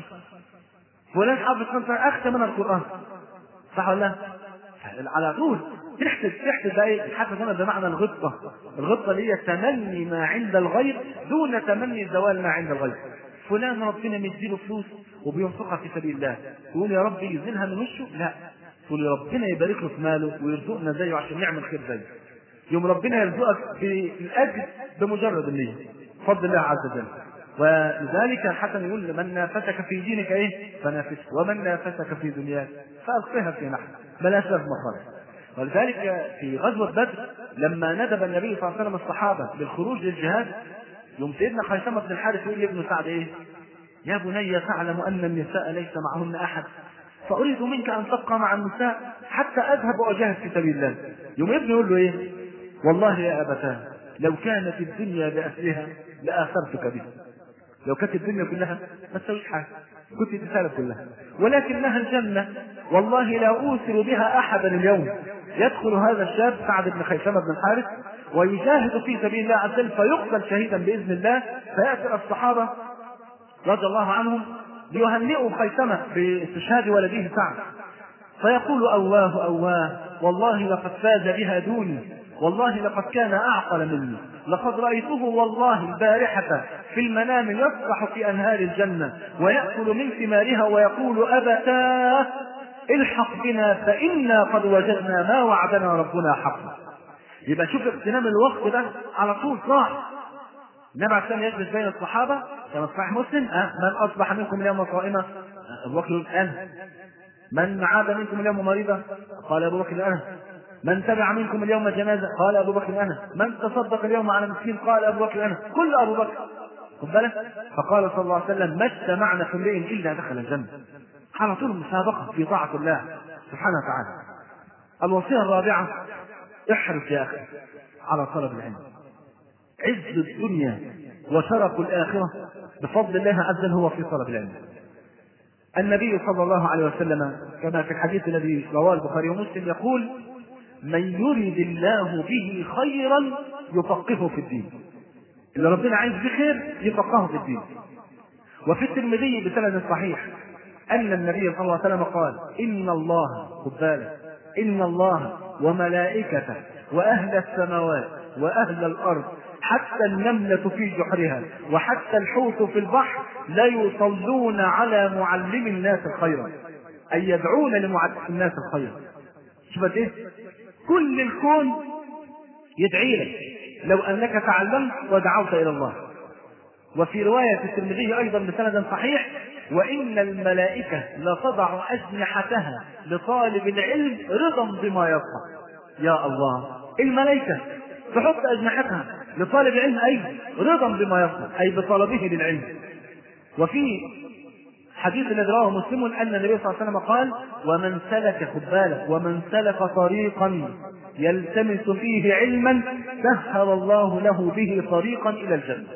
S1: فلان حافظ خمسة، اختم انا القرآن. صح ولا لا؟ على طول تحسب تحسب ده ايه؟ الحسد هنا بمعنى الغبطة. الغبطة اللي هي تمني ما عند الغير دون تمني زوال ما عند الغير. فلان ربنا مديله فلوس وبينفقها في سبيل الله، تقول يا رب يزيلها من وشه؟ لا، تقول يا ربنا يبارك له في ماله ويرزقنا زيه عشان نعمل خير زيه. يوم ربنا يرزقك بالاجر بمجرد النية، بفضل الله عز وجل. ولذلك الحسن يقول: من نافتك في دينك ايه فنافسه، ومن نافتك في دنياك فالقها في نحن، بلاش لازمه خالص. ولذلك في غزوة بدر لما ندب النبي صلى الله عليه وسلم الصحابة للخروج للجهاد، يوم سيدنا خيثمة بن الحارث يقول لابن سعد ايه: يا بني تعلم ان النساء ليس معهن احد، فاريد منك ان تبقى مع النساء حتى اذهب واجاهد في سبيل الله. يوم ابنه يقول له ايه: والله يا ابتاه لو كانت الدنيا بأسرها لآثرتك بها. لو كانت الدنيا كلها ما تسويش حاجة، كنت تسالب كلها، ولكنها الجنة والله لا أوثر بها أحدا اليوم. يدخل هذا الشاب سعد بن خيثمة بن الحارث ويجاهد في سبيل الله عز وجل فيقتل شهيدا بإذن الله. فيأتي الصحابة رضي الله عنهم ليهنئوا خيثمة باستشهاد ولده سعد، فيقول: أواه أواه والله لقد فاز بها دوني، والله لقد كان أعقل مني، لقد رأيته والله البارحة في المنام يسبح في أنهار الجنة ويأكل من ثمارها ويقول: أبتاه الحق بنا فإنا قد وجدنا ما وعدنا ربنا حقا. يبقى شوف اغتنام الوقت ده على طول صاح. النبي عليه الصلاة والسلام يجلس بين الصحابة كما صحيح مسلم: أه من أصبح منكم اليوم صائما؟ أبو بكر أنا. من عاد منكم اليوم مريضا؟ قال أبو بكر أنا. من تبع منكم اليوم جنازة؟ قال أبو بكر أنا. من تصدق اليوم على مسكين؟ قال أبو بكر أنا. كل أبو بكر. خد بالك. فقال صلى الله عليه وسلم: ما اجتمعنا في امرئ إلا دخل الجنة. على طول مسابقة في طاعة الله سبحانه وتعالى. الوصية الرابعة: احرص يا أخي على طلب العلم. عز الدنيا وشرف الآخرة بفضل الله عز وجل هو في طلب العلم. النبي صلى الله عليه وسلم كما في الحديث الذي رواه البخاري ومسلم يقول: من يريد الله به خيرا يفقهه في الدين. اللي ربنا عايز بخير يفقهه في الدين. وفي الترمذي بسند صحيح أن النبي صلى الله عليه وسلم قال: إن الله خد بالك إن الله وملائكته وأهل السماوات وأهل الأرض حتى النملة في جحرها وحتى الحوت في البحر لا يصلون على معلم الناس الخير، أي يدعون لمعلم الناس الخير. شوفت إيه؟ كل الكون يدعي لك لو أنك تعلمت ودعوت إلى الله. وفي رواية الترمذي أيضا بسند صحيح: وإن الملائكة لتضع أجنحتها لطالب العلم رضا بما يصنع. يا الله، الملائكة تحط أجنحتها لطالب العلم أي رضا بما يصنع، أي بطلبه للعلم. وفي حديث الذي رواه مسلم أن النبي صلى الله عليه وسلم قال: ومن سلك خد بالك ومن سلك طريقا يلتمس فيه علما سهل الله له به طريقا إلى الجنة.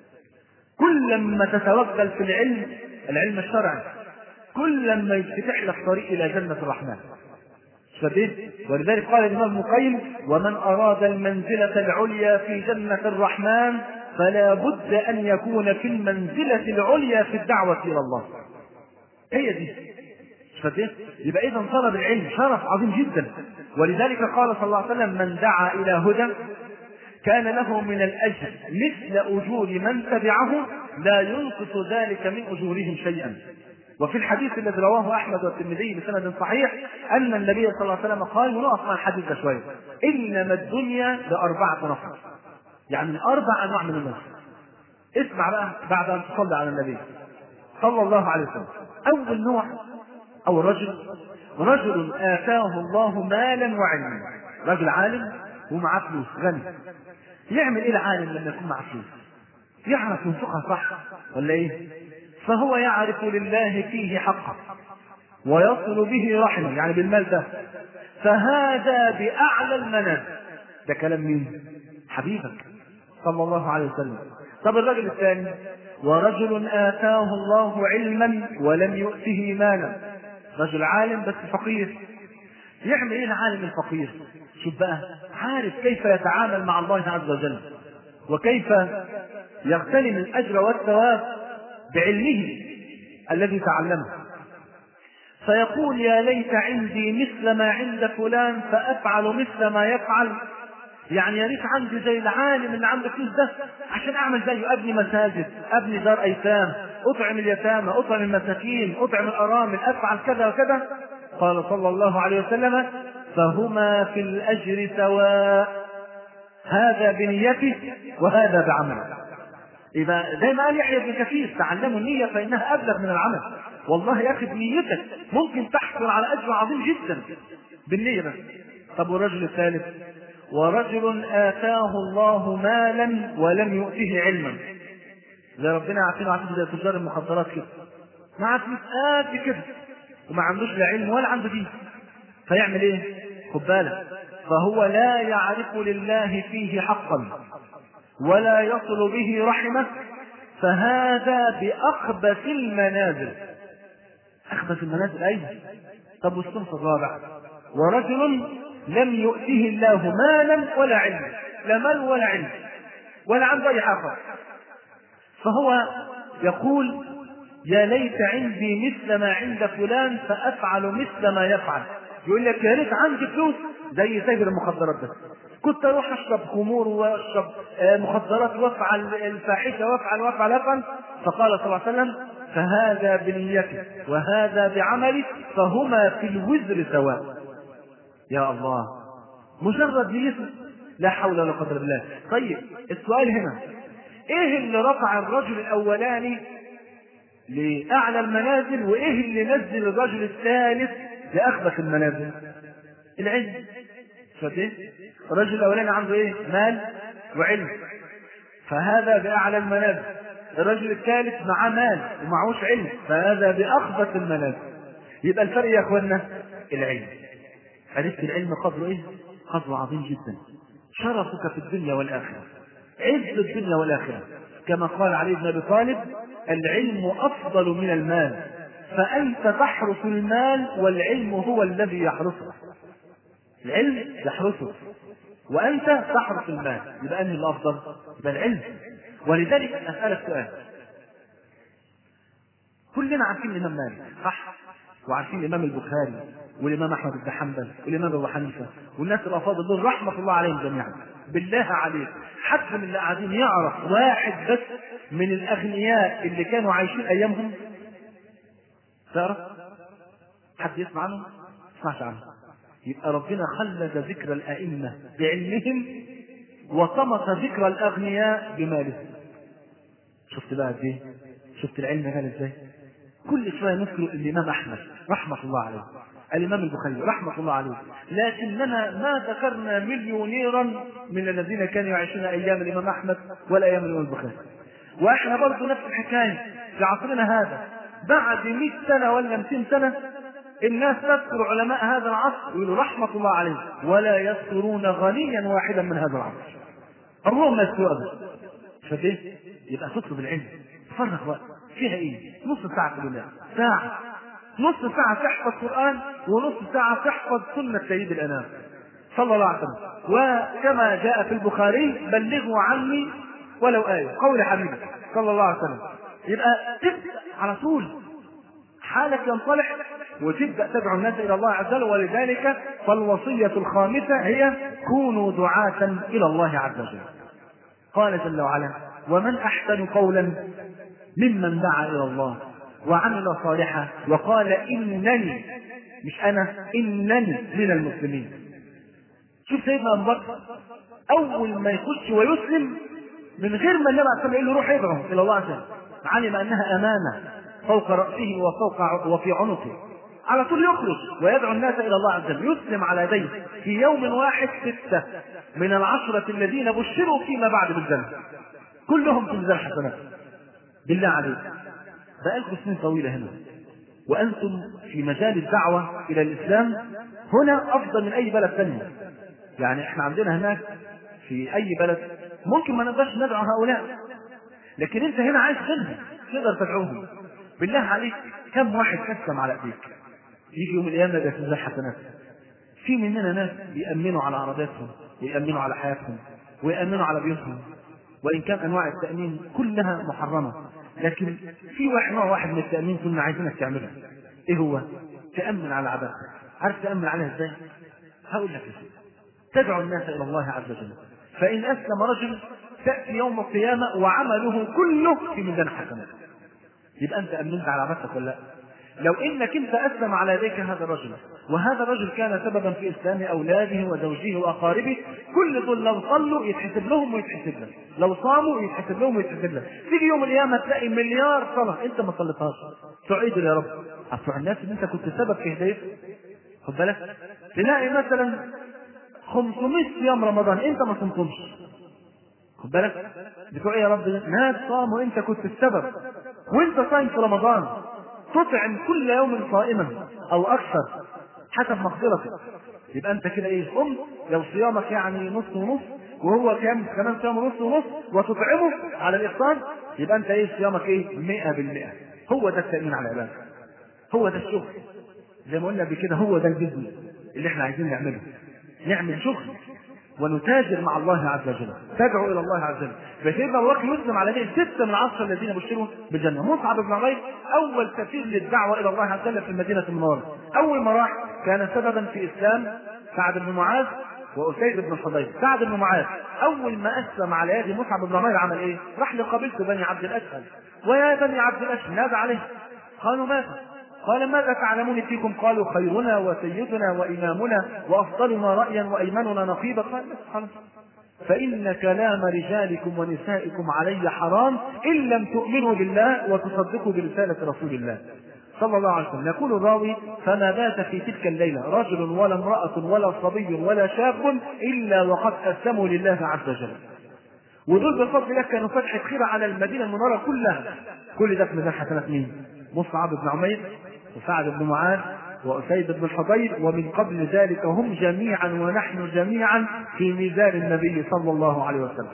S1: كل ما تتوغل في العلم العلم الشرعي كل ما يفتح لك طريق إلى جنة الرحمن.
S2: فديه. ولذلك قال الإمام ابن القيم: ومن أراد المنزلة العليا في جنة الرحمن فلا بد أن يكون في المنزلة العليا في الدعوة إلى الله. هي دي. فديه. يبقى إذن طلب العلم شرف عظيم جدا. ولذلك قال صلى الله عليه وسلم: من دعا إلى هدى كان له من الأجر مثل أجور من تبعه لا ينقص ذلك من أجورهم شيئا. وفي الحديث الذي رواه أحمد والترمذي بسند صحيح أن النبي صلى الله عليه وسلم قال، ونقف مع الحديث ده شوية: إنما الدنيا لأربعة نفر، يعني من أربع أنواع من الناس. اسمع بقى بعد أن تصلي على النبي صلى الله عليه وسلم. أول نوع أو رجل رجل آتاه الله مالا وعلما، رجل عالم ومعاه فلوس، غني. يعمل إيه العالم لما يكون معاه فلوس؟ يعرف ينفقها صح ولا إيه؟ فهو يعرف لله فيه حقا ويصل به رحمه، يعني بالمال ده، فهذا بأعلى المنازل. ده كلام مين؟ حبيبك صلى الله عليه وسلم. طب الرجل الثاني: ورجل آتاه الله علما ولم يؤته مالا، رجل عالم بس فقير. يعمل ايه العالم الفقير؟ شوف بقى، عارف كيف يتعامل مع الله عز وجل وكيف يغتنم الأجر والثواب بعلمه الذي تعلمه، فيقول: يا ليت عندي مثل ما عند فلان فأفعل مثل ما يفعل. يعني يا ريت عندي زي العالم اللي عنده فلوس ده عشان أعمل زيه، أبني مساجد، أبني دار أيتام، أطعم اليتامى، أطعم المساكين، أطعم الأرامل، أفعل كذا وكذا. قال صلى الله عليه وسلم: فهما في الأجر سواء، هذا بنيته وهذا بعمله. إذا زي ما قال يحيى بن كثير: تعلموا النية فإنها أبلغ من العمل. والله يا أخي بنيتك ممكن تحصل على أجر عظيم جدا بالنية بس. طب والرجل الثالث: ورجل آتاه الله مالا ولم يؤته علما. زي ربنا عارفين عارفين زي تجار المخدرات كده، معاه فلوس قد كده وما عندوش لا علم ولا عنده دين. فيعمل ايه؟ خد بالك، فهو لا يعرف لله فيه حقا ولا يصل به رحمه، فهذا بأخبث المنازل. أخبث المنازل أيضا. طب والصنف الرابع: ورجل لم يؤته الله مالا ولا علم، لا مال ولا علم ولا عنده أي حاجة، فهو يقول: يا ليت عندي مثل ما عند فلان فأفعل مثل ما يفعل. يقول لك: يا ريت عندي فلوس زي تاجر المخدرات ده، كنت اروح اشرب خمور واشرب مخدرات وافعل الفاحشه وافعل وافعل وافعل. فقال صلى الله عليه وسلم: فهذا بنيته وهذا بعمله فهما في الوزر سواء. يا الله، مجرد نيته، لا حول ولا قدر بالله. طيب السؤال هنا: ايه اللي رفع الرجل الاولاني لاعلى المنازل وايه اللي نزل الرجل الثالث لاخبث المنازل؟ العلم. فده الرجل الاولاني عنده ايه؟ مال وعلم، فهذا باعلى المنازل. الرجل الثالث معاه مال ومعهوش علم، فهذا باخبث المنازل. يبقى الفرق يا اخوانا العلم. عرفت العلم قدره ايه؟ قدره عظيم جدا، شرفك في الدنيا والاخره، عز الدنيا والاخره. كما قال علي بن ابي طالب: العلم افضل من المال، فانت تحرس المال والعلم هو الذي يحرسك. العلم يحرسك وانت تحرس المال، يبقى انهي الافضل؟ يبقى العلم. ولذلك اسالك سؤال: كلنا عارفين الامام مالك صح، وعارفين الامام البخاري والامام احمد بن حنبل والامام ابو حنيفه والناس الافاضل دول رحمه الله عليهم جميعا. بالله عليك حد من اللي قاعدين يعرف واحد بس من الاغنياء اللي كانوا عايشين ايامهم؟ تعرف حد يسمع عنهم؟ ما يسمعش عنهم. يبقى ربنا خلد ذكر الائمه بعلمهم وطمس ذكر الاغنياء بمالهم. شفت بقى دي؟ شفت العلم قال ازاي؟ كل شويه نذكر الامام احمد رحمه الله عليه، الامام البخاري رحمه الله عليه، لكننا ما ذكرنا مليونيرا من الذين كانوا يعيشون ايام الامام احمد ولا ايام الامام البخاري. واحنا برضه نفس الحكايه في عصرنا هذا، بعد مئة سنه ولا مئتين سنه الناس تذكر علماء هذا العصر ويقولوا رحمه الله عليه، ولا يذكرون غنيا واحدا من هذا العصر. اللهم يذكروا ابدا. فده يبقى تطلب العلم، تفرغ وقت فيها ايه؟ نص ساعه كل يوم، ساعه نص ساعة تحفظ قرآن ونص ساعة تحفظ سنة سيد الأنام صلى الله عليه وسلم. وكما جاء في البخاري بلغوا عني ولو آية، قول حبيبي صلى الله عليه وسلم. يبقى تبدأ على طول حالك ينصلح وتبدأ تدعو الناس إلى الله عز وجل. ولذلك فالوصية الخامسة هي كونوا دعاة إلى الله عز وجل. قال جل وعلا ومن أحسن قولا ممن دعا إلى الله وعمل صالحا وقال إنني، مش أنا، إنني من المسلمين. شوف سيدنا أبو بكر أول ما يخش ويسلم من غير ما النبي عليه الصلاة والسلام يقول له روح ادعو إلى الله عز وجل، علم أنها أمانة فوق رأسه وفوق وفي عنقه، على طول يخرج ويدعو الناس إلى الله عز وجل. يسلم على يديه في يوم واحد ستة من العشرة الذين بشروا فيما بعد بالجنة، كلهم في ميزان حسنات. بالله عليك بقالكم سنين طويلة هنا وأنتم في مجال الدعوة إلى الإسلام هنا أفضل من أي بلد ثانية. يعني إحنا عندنا هناك في أي بلد ممكن ما نقدرش ندعو هؤلاء، لكن أنت هنا عايش غيرهم تقدر تدعوهم. بالله عليك كم واحد أسلم على أيديك يجي يوم القيامة ده في ميزان حسنات؟ في مننا ناس بيأمنوا على عربياتهم ويأمنوا على حياتهم ويأمنوا على بيوتهم، وإن كان أنواع التأمين كلها محرمة، لكن في واحد نوع واحد من التأمين كنا عايزينك تعمله. إيه هو؟ تأمن على عبادتك. عارف تأمن عليها إزاي؟ هقول لك إزاي. تدعو الناس إلى الله عز وجل، فإن أسلم رجل تأتي يوم القيامة وعمله كله في ميزان حسنات. يبقى أنت أمنت على عبادتك ولا لا؟ لو إنك أنت أسلم على يديك هذا الرجل، وهذا الرجل كان سببا في إسلام أولاده وزوجه وأقاربه، كل دول لو صلوا يتحسب لهم ويتحسب لك، لو صاموا يتحسب لهم ويتحسب لك. تيجي يوم القيامة تلاقي مليار صلاة أنت ما صليتهاش، تعيد يا رب أصبح الناس اللي أنت كنت سبب في هدايته. خد بالك تلاقي مثلا خمسمائة صيام رمضان أنت ما صمتمش، خد بالك بتوع يا رب ناس صاموا أنت كنت السبب، وأنت صايم في رمضان تطعم كل يوم صائما او اكثر حسب مقدرتك. يبقى انت كده ايه؟ قمت لو صيامك يعني نص ونص وهو كام كمان صيام نص ونص وتطعمه على الافطار، يبقى انت ايه؟ صيامك ايه؟ مئة بالمئة. هو ده التأمين على العبادة، هو ده الشغل زي ما قلنا بكده، هو ده البيزنس اللي احنا عايزين نعمله. نعمل شغل ونتاجر مع الله عز وجل، تدعو الى الله عز وجل. فسيدنا ابو بكر يسلم على يديه ستة من العشرة الذين بشروا بالجنة. مصعب بن عمير اول سفير للدعوة الى الله عز وجل في المدينة المنورة، اول ما راح كان سببا في اسلام سعد بن معاذ وأسيد بن الحضير. سعد بن معاذ اول ما اسلم على يد مصعب بن عمير عمل ايه؟ راح لقبيلته بني عبد الاشهل، ويا بني عبد الاشهل نادى عليه، قالوا ماذا؟ قال ماذا تعلمون فيكم؟ قالوا خيرنا وسيدنا وإمامنا وأفضلنا رأيا وأيمننا نقيبا. قال خلاص فإن كلام رجالكم ونسائكم علي حرام إن لم تؤمنوا بالله وتصدقوا برسالة رسول الله صلى الله عليه وسلم. يقول الراوي فما بات في تلك الليلة رجل ولا امرأة ولا صبي ولا شاب إلا وقد أسلموا لله عز وجل. ودول بفضل الله كانوا فتحة خير على المدينة المنورة كلها. كل ده في ميزان حسنات مين؟ مصعب بن عمير وسعد بن معاذ وأسيد بن الحضير، ومن قبل ذلك هم جميعا ونحن جميعا في ميزان النبي صلى الله عليه وسلم.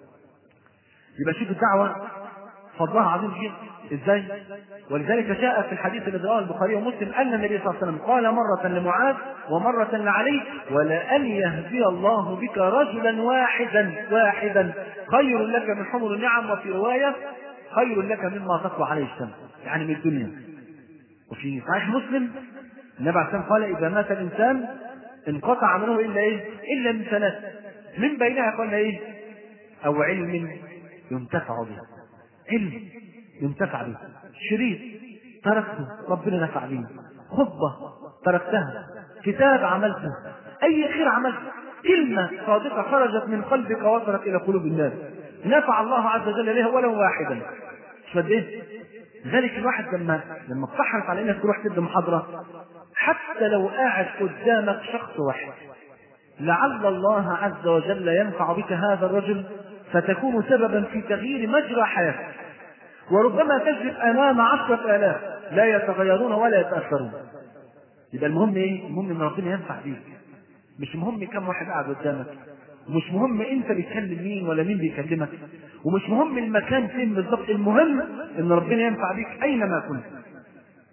S2: يبقى شوف الدعوة فضلها عظيم جدا ازاي. ولذلك جاء في الحديث الذي رواه البخاري ومسلم أن النبي صلى الله عليه وسلم قال مرة لمعاذ ومرة لعلي ولأن يهدي الله بك رجلا واحدا واحدا خير لك من حمر النعم، وفي رواية خير لك مما تطلع عليه الشمس، يعني من الدنيا. وفي صحيح مسلم النبي عليه الصلاة والسلام قال إذا مات الإنسان انقطع عمله إلا إيه؟ إلا من ثلاث، من بينها قلنا إيه؟ أو علم ينتفع به، علم ينتفع به، شريط تركته ربنا نفع به، خطبة تركتها، كتاب عملته، أي خير عملته، كلمة صادقة خرجت من قلبك وصلت إلى قلوب الناس نفع الله عز وجل لها ولو واحدا. مش فد إيه؟ ذلك الواحد لما لما تحرص على انك تروح تدي محاضره، حتى لو قاعد قدامك شخص واحد لعل الله عز وجل ينفع بك هذا الرجل فتكون سببا في تغيير مجرى حياتك، وربما تجد امام عشرة آلاف لا يتغيرون ولا يتأثرون. يبقى المهم ايه؟ المهم ان ربنا ينفع بيك، مش مهم كم واحد قاعد قدامك، ومش مهم انت بتكلم مين ولا مين بيكلمك، ومش مهم المكان فين بالضبط، المهم ان ربنا ينفع بيك اينما كنت.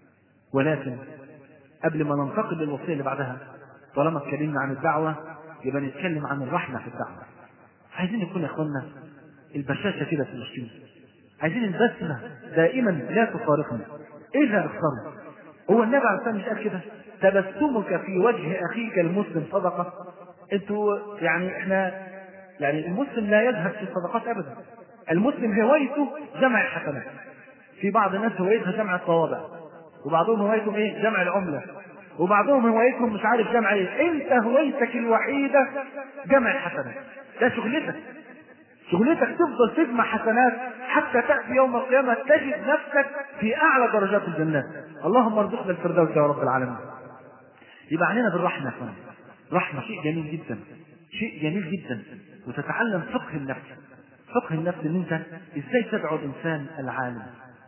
S2: ولكن قبل ما ننتقل للوصية اللي بعدها، طالما اتكلمنا عن الدعوة يبقى نتكلم عن الرحمة في الدعوة. عايزين يكون يا اخوانا البشاشة كده في المسلمين، عايزين البسمة دائما لا تفارقنا. ايه اللي هنختاره؟ هو النبي عليه الصلاة والسلام مش قال كده؟ تبسمك في وجه اخيك المسلم صدقة. انتوا يعني احنا يعني المسلم لا يذهب في الصدقات ابدا. المسلم هوايته جمع الحسنات. في بعض الناس هوايتها جمع الطوابع، وبعضهم هوايتهم ايه؟ جمع العملة، وبعضهم هوايتهم مش عارف جمع ايه. انت هوايتك الوحيدة جمع الحسنات، ده شغلتك. شغلتك تفضل تجمع حسنات حتى تأتي يوم القيامة تجد نفسك في أعلى درجات الجنات. اللهم ارزقنا الفردوس يا رب العالمين. يبقى علينا بالرحمة. رحمة شيء جميل جدا، شيء جميل جدا. وتتعلم فقه النفس. فقه النفس ان انت ازاي تدعو الانسان العالم.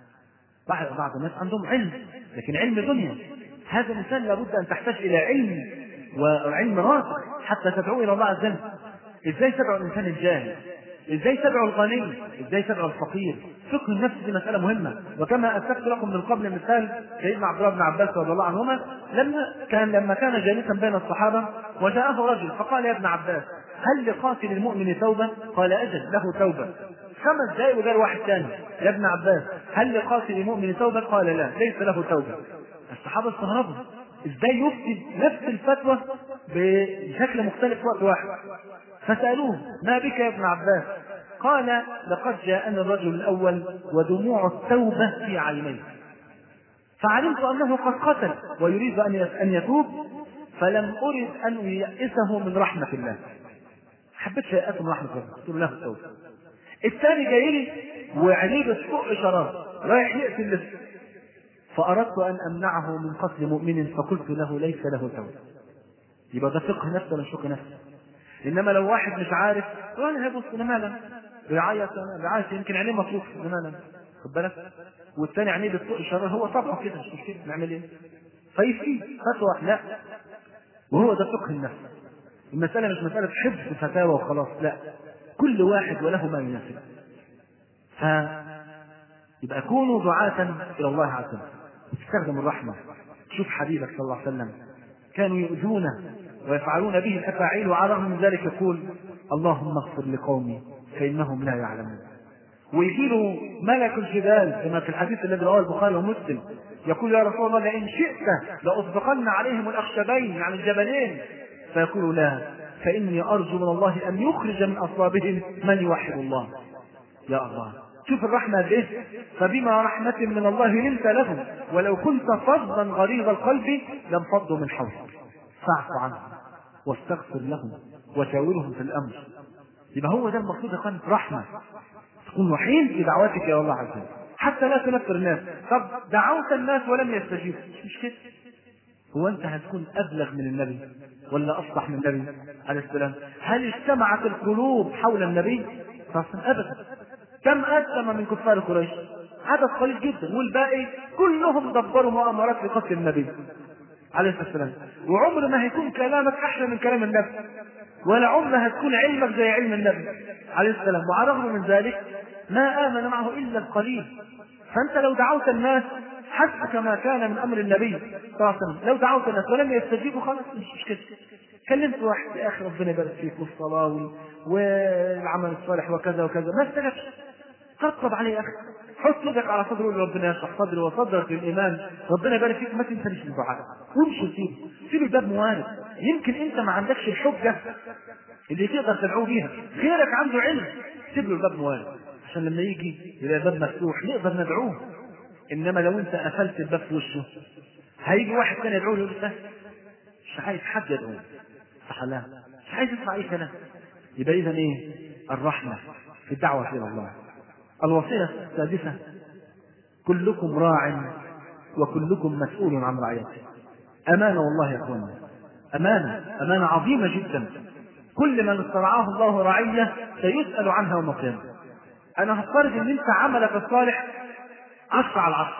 S2: بعض بعض الناس عندهم علم لكن علم دنيا. هذا الانسان لابد ان تحتاج الى علم وعلم راسخ حتى تدعو الى الله عز وجل. ازاي تدعو الانسان الجاهل، ازاي تدعو الغني، ازاي تدعو الفقير. فقه النفس دي مسألة مهمة. وكما أسلفت لكم من قبل مثال سيدنا عبد الله بن عباس رضي الله عنهما لما كان لما كان جالسا بين الصحابة وجاءه رجل فقال يا ابن عباس هل لقاتل المؤمن توبة؟ قال أجل له توبة. خمس دقائق وجاء واحد ثاني يا ابن عباس هل لقاتل المؤمن توبة؟ قال لا ليس له توبة. الصحابة استغربوا ازاي يفتي نفس الفتوى بشكل مختلف وقت واحد. فسألوه ما بك يا ابن عباس؟ قال لقد جاءني الرجل الأول ودموع التوبة في عينيه فعلمت أنه قد قتل ويريد أن يتوب فلم أرد أن ييأسه من رحمة الله. حبيت ييأسه من رحمة الله قلت له التوبة. الثاني جاي لي وعينيه بتشق شراب رايح يقتل لسه فأردت أن أمنعه من قتل مؤمن فقلت له ليس له توبة. يبقى ده فقه نفسه ولا فقه نفسه؟ إنما لو واحد مش عارف وانا هيبص لمالا رعاية رعاية يمكن عينيه مصروف لمالا خد بالك والثاني عينيه بتسوق الشرار هو طبعا كده مش مشكلة نعمل ايه؟ فيفيد فتوى لا. وهو ده فقه النفس. المسألة مش مسألة حفظ فتاوى وخلاص لا، كل واحد وله ما يناسب. فيبقى كونوا دعاة إلى الله عز وجل استخدموا الرحمة. شوف حبيبك صلى الله عليه وسلم كانوا يؤذونه ويفعلون به الأفاعيل وعلى الرغم من ذلك يقول اللهم اغفر لقومي فإنهم لا يعلمون. ويجي له ملك الجبال كما في الحديث الذي رواه البخاري ومسلم يقول يا رسول الله لئن شئت لأسبقن عليهم الأخشبين عن الجبلين فيقول لا فإني أرجو من الله أن يخرج من أصلابهم من يوحد الله. يا الله شوف الرحمة به فبما رحمة من الله لنت لهم ولو كنت فظا غليظ القلب لم فضوا من حولك فاعف عنهم واستغفر لهم وشاورهم في الأمر. يبقى هو ده المقصود يا اخوان رحمة. تكون وحيد في دعواتك يا الله عز وجل حتى لا تنفر الناس. طب دعوت الناس ولم يستجيبوا مش كده؟ هو انت هتكون أبلغ من النبي ولا أصلح من النبي عليه السلام؟ هل اجتمعت القلوب حول النبي؟ أبدا. كم أسلم من كفار قريش؟ عدد قليل جدا والباقي كلهم دبروا مؤامرات لقتل النبي عليه السلام. وعمر ما هيكون كلامك أحلى من كلام النبي ولا عمر هتكون علمك زي علم النبي عليه السلام. وعلى الرغم من ذلك ما آمن معه إلا القليل. فأنت لو دعوت الناس حتى كما كان من أمر النبي صلى الله عليه وسلم لو دعوت الناس ولم يستجيبوا خلاص مش مشكلة. كلمت واحد يا أخي ربنا يبارك فيك والصلاة والعمل الصالح وكذا وكذا ما استجبش طبطب عليه يا أخي حط يدك على صدره ربنا يشرح صدره وصدرك للإيمان ربنا يبارك فيك ما تنسانيش الدعاء وامشي سيبه سيب الباب موارد. يمكن أنت ما عندكش الحجة اللي تقدر تدعوه بيها غيرك عنده علم سيب له الباب موارد عشان لما يجي يلاقي الباب مفتوح نقدر ندعوه. إنما لو أنت قفلت الباب في وشه هيجي واحد ثاني يدعوه يقول له مش عايز حد يدعوه صح لا مش عايز يسمع أي كلام. يبقى إذن إيه الرحمة في الدعوة إلى الله. الوصية السادسة كلكم راع وكلكم مسؤول عن رعيته. أمانة والله يا أخوانا أمانة أمانة عظيمة جدا. كل من استرعاه الله رعية سيسأل عنها يوم القيامة. أنا هفترض أن أنت عملك الصالح عشر على العشر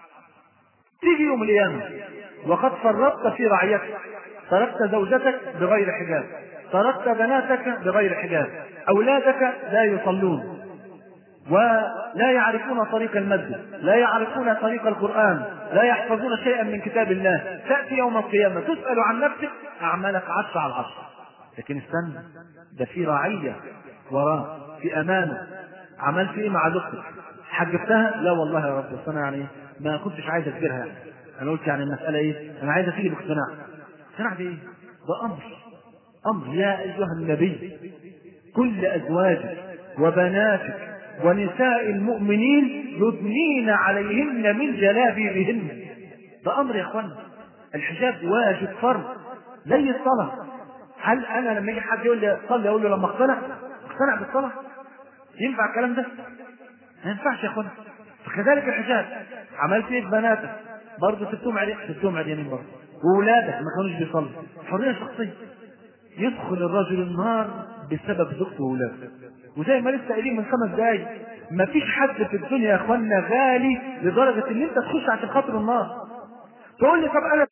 S2: تيجي يوم القيامة وقد فرطت في رعيتك تركت زوجتك بغير حجاب، تركت بناتك بغير حجاب، أولادك لا يصلون، ولا يعرفون طريق المسجد، لا يعرفون طريق القرآن، لا يحفظون شيئا من كتاب الله، تأتي يوم القيامة تسأل عن نفسك أعمالك عشر على العشر. لكن استنى، ده في رعية وراه، في أمانة. عملت إيه مع زوجتك؟ حجبتها؟ لا والله يا رب، بس أنا يعني ما كنتش عايز أكبرها، يعني أنا قلت يعني المسألة إيه؟ أنا عايز أتيجي باقتناع. اقتناع بإيه؟ ده أمر أمر. يا أيها النبي كل أزواجك وبناتك ونساء المؤمنين يدنين عليهن من جلابيبهن. ده أمر يا إخوان. الحجاب واجب فرض زي الصلاة. هل أنا لما يجي حد يقول لي صلي أقول له لما اقتنع اقتنع بالصلاة؟ ينفع الكلام ده؟ ما ينفعش يا إخوان. فكذلك الحجاب. عملت إيه ببناتك؟ برضه سبتهم عريق سبتهم عريانين برضه، وولادك ما كانوش بيصلوا. حرية شخصية. يدخل الرجل النار بسبب زوجته وولاده. وزي ما لسه قايلين من خمس دقايق، مفيش حد في الدنيا يا اخوانا غالي لدرجه ان انت تخش عشان خاطر النار. تقول لي طب انا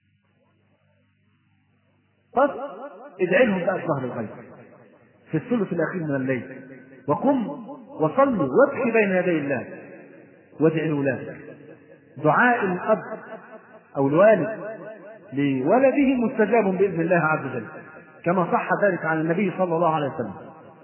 S2: بس ادعي لهم بقى ظهر الغيب في الثلث الاخير من الليل، وقم وصلوا وابكي بين يدي الله وادعي لاولادك. دعاء الاب او الوالد لولده مستجاب باذن الله عز وجل، كما صح ذلك عن النبي صلى الله عليه وسلم.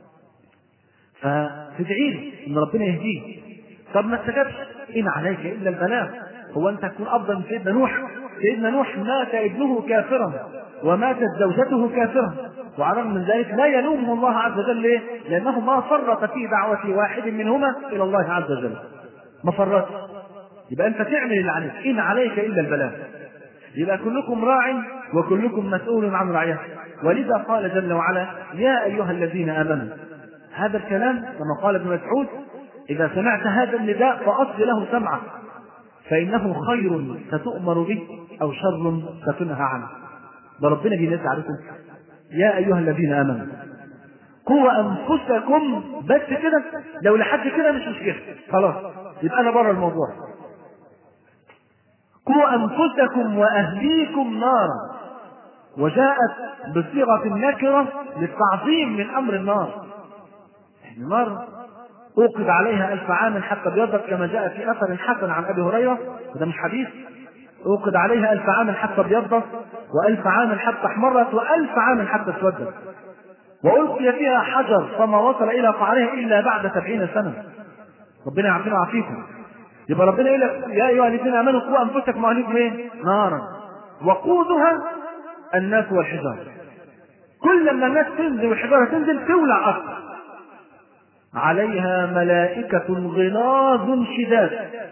S2: فتدعي له ان ربنا يهديه. طب ما استجابش، ان عليك الا البلاغ. هو انت تكون افضل من سيدنا نوح؟ سيدنا نوح مات ابنه كافرا وماتت زوجته كافرا، وعلى من ذلك لا يلومه الله عز وجل. ليه؟ لانه ما فرط في دعوه واحد منهما الى الله عز وجل، ما فرط. يبقى انت تعمل اللي عليك، ان عليك الا البلاغ. يبقى كلكم راع وكلكم مسؤول عن رعيته. ولذا قال جل وعلا يا ايها الذين امنوا. هذا الكلام كما قال ابن مسعود اذا سمعت هذا النداء فاصغ له سمعك، فانه خير ستؤمر به او شر ستنهى عنه. ده ربنا بينادي عليكم يا ايها الذين امنوا قوا انفسكم. بس كده، لو لحد كده مش مشكله خلاص، يبقى انا بره الموضوع. قوا انفسكم واهليكم نارا، وجاءت بصيغه النكره للتعظيم من امر النار. النار اوقد عليها الف عام حتى ابيضت، كما جاء في اثر حسن عن ابي هريره، وده مش حديث. اوقد عليها الف عام حتى ابيضت، والف عام حتى احمرت، والف عام حتى اسودت، والقي فيها حجر فما وصل الى قعرها الا بعد سبعين سنه. ربنا يعافينا ويعافيكم. يبقى ربنا يقول لك يا ايها الذين امنوا قوا انفسكم واهليكم ايه؟ نارا وقودها الناس والحجاره. كل لما الناس تنزل والحجاره تنزل تولع اكثر. عليها ملائكة غلاظ شداد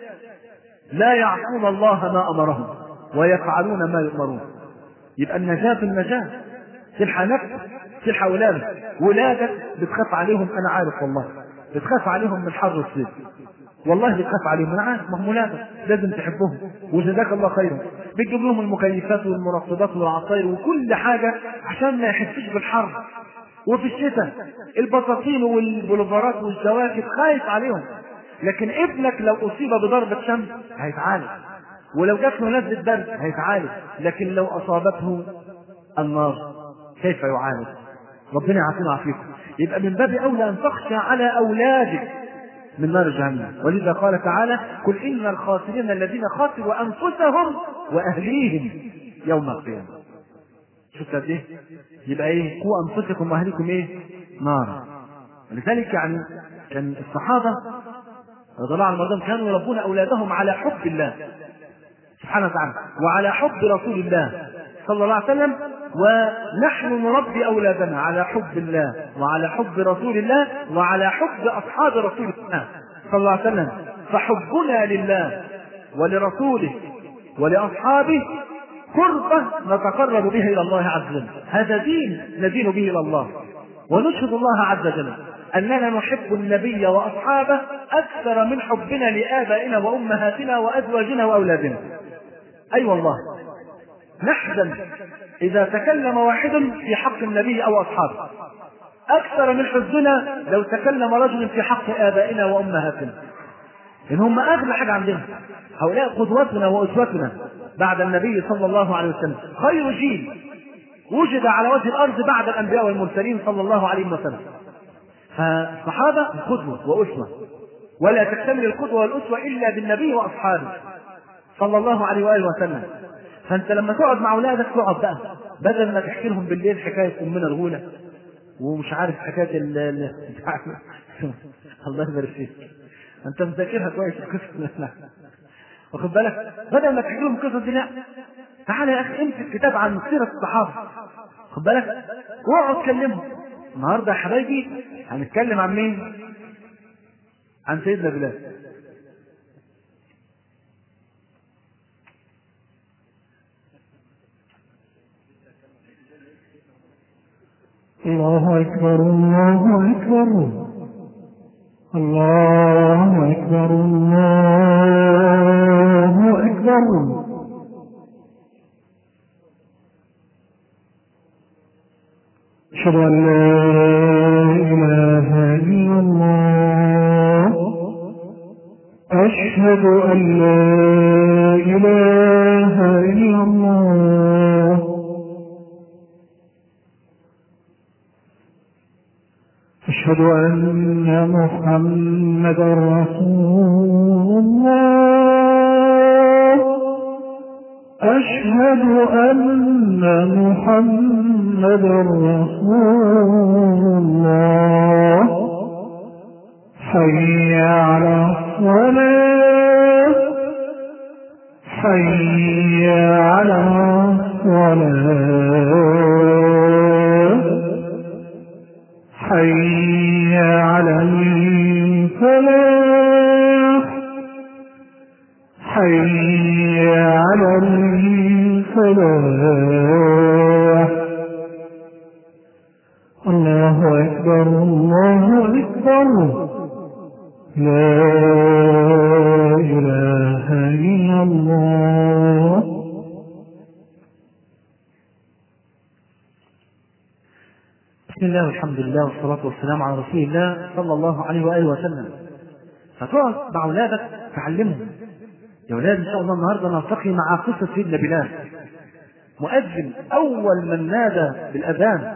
S2: لا يعصون الله ما أمرهم ويفعلون ما يؤمرون. يبقى النجاة النجاة. تلحى نفسك، تلحى ولادك. ولادك بتخاف عليهم، أنا عارف والله، بتخاف عليهم من حر الصيف، والله بتخاف عليهم، أنا عارف، ما هم ولادك لازم تحبهم وجزاك الله خيرا. بتجيب لهم المكيفات والمرطبات والعصاير وكل حاجة عشان ما يحسوش بالحر. وفي الشتاء البطاطين والبلوفرات والجواكت خايف عليهم. لكن ابنك لو اصيب بضربة شمس هيتعالج، ولو جات له نزلة برد هيتعالج، لكن لو اصابته النار كيف يعالج؟ ربنا يعافينا ويعافيكم. يبقى من باب اولى ان تخشى على اولادك من نار جهنم. ولذا قال تعالى قل ان الخاسرين الذين خسروا انفسهم واهليهم يوم القيامة. شفت قد ايه؟ يبقى ايه؟ قوا انفسكم واهليكم ايه؟ نارا. ولذلك يعني كان الصحابه رضي الله عنهم كانوا يربون اولادهم على حب الله سبحانه وتعالى وعلى حب رسول الله صلى الله عليه وسلم، ونحن نربي اولادنا على حب الله وعلى حب رسول الله وعلى حب اصحاب رسول الله صلى الله عليه وسلم. فحبنا لله ولرسوله ولاصحابه قربة نتقرب به إلى الله عز وجل. هذا دين ندين به إلى الله، ونشهد الله عز وجل أننا نحب النبي وأصحابه أكثر من حبنا لآبائنا وأمهاتنا وأزواجنا وأولادنا. أي أيوة والله، نحزن إذا تكلم واحد في حق النبي أو أصحابه أكثر من حزننا لو تكلم رجل في حق آبائنا وأمهاتنا، إن هم أغلى حاجة عندنا. هؤلاء قدوتنا وأسوتنا بعد النبي صلى الله عليه وسلم، خير جيل وجد على وجه الأرض بعد الأنبياء والمرسلين صلى الله عليه وسلم. فالصحابة قدوة وأسوة. ولا تكتمل القدوة والأسوة إلا بالنبي وأصحابه صلى الله عليه وآله وسلم. فأنت لما تقعد مع أولادك تقعد بقى بدل ما تحكي لهم بالليل حكاية أمنا الغولة ومش عارف حكاية ال الله يبارك فيك أنت مذاكرها كويس القصة واخد بالك، بدل ما تحكي لهم القصص دي لا، تعالى يا أخي امسك كتاب عن سيرة الصحابة واخد بالك واقعد كلمهم. النهارده يا حبايبي هنتكلم عن مين؟ عن سيدنا بلال.
S3: الله أكبر الله أكبر الله أكبر الله أكبر. أشهد أن لا إله إلا الله أشهد أن لا إله إلا الله أشهد أن محمدا رسول الله أشهد أن محمدا رسول الله حي على الصلاة حي على الصلاة حي على الفلاح حي على الفلاح. الله أكبر الله أكبر لا إله إلا الله.
S2: بسم الله والحمد لله والصلاة والسلام على رسول الله صلى الله عليه وآله وسلم. فتقعد مع أولادك تعلمهم يا أولاد إن شاء الله النهاردة نلتقي مع قصة سيدنا بلال مؤذن أول من نادى بالأذان.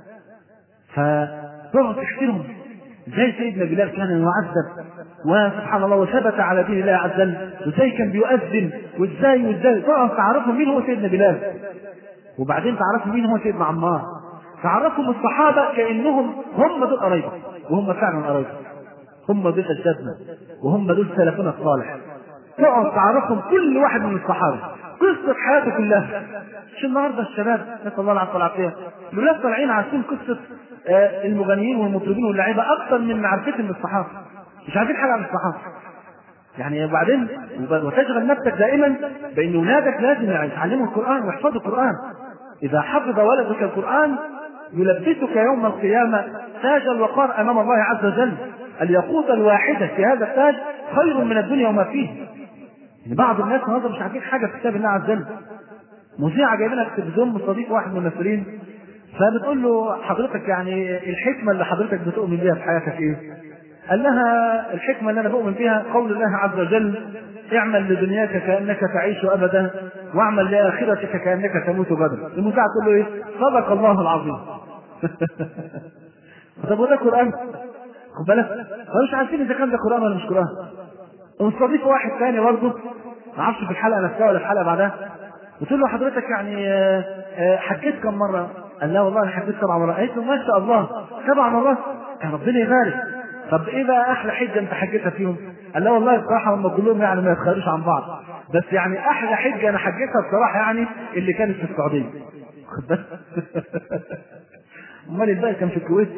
S2: فتقعد تحكي لهم ازاي سيدنا بلال كان يعذب وسبحان الله وثبت على دين الله عز وجل، وازاي كان بيؤذن وازاي وازاي تقعد تعرفهم مين هو سيدنا بلال، وبعدين تعرفوا مين هو سيدنا عمار، تعرفهم الصحابة كأنهم هم دول قرايبك وهم فعلا قرايبك، هم دول أجدادنا وهم دول سلفنا الصالح. تقعد تعرفهم كل واحد من الصحابة قصة حياته كلها. مش النهارده الشباب نسأل الله العافية والعافية الولاد طالعين عارفين قصة آه المغنيين والمطربين واللاعيبة أكثر من معرفتهم من الصحابة، مش عارفين حاجة عن الصحابة يعني. وبعدين وتشغل نفسك دائما بأن ولادك لازم يتعلموا القرآن ويحفظوا القرآن. إذا حفظ ولدك القرآن يلبسك يوم القيامة تاج الوقار أمام الله عز وجل. الياقوتة الواحدة في هذا التاج خير من الدنيا وما فيه. يعني بعض الناس النهارده مش عارفين حاجة في كتاب الله عز وجل. مذيعة جايبينها في التلفزيون مستضيف واحد من الممثلين، فبتقول له حضرتك يعني الحكمة اللي حضرتك بتؤمن بها في حياتك ايه؟ قال لها الحكمة اللي انا بؤمن بها قول الله عز وجل اعمل لدنياك كأنك تعيش أبدا واعمل لآخرتك كأنك تموت غدا. المذيعة تقول له ايه؟ صدق الله العظيم. طب وده قرآن؟ خد بالك مش عارفين اذا كان ده قرآن ولا مش قرآن. ومستضيف واحد ثاني برضه ما اعرفش في الحلقة نفسها ولا الحلقة بعدها، بتقول له حضرتك يعني حجيت كم مرة؟ قال لا والله انا حجيت سبع مرات. قالت له ما شاء الله سبع مرات يا ربنا يبارك. طب ايه بقى احلى حجه انت حجيتها فيهم؟ قال لا والله بصراحه هم كلهم يعني ما يتخيروش عن بعض، بس يعني احلى حجه انا حجيتها بصراحه يعني اللي كانت في السعوديه. خد بالك امال الباقي كان في الكويت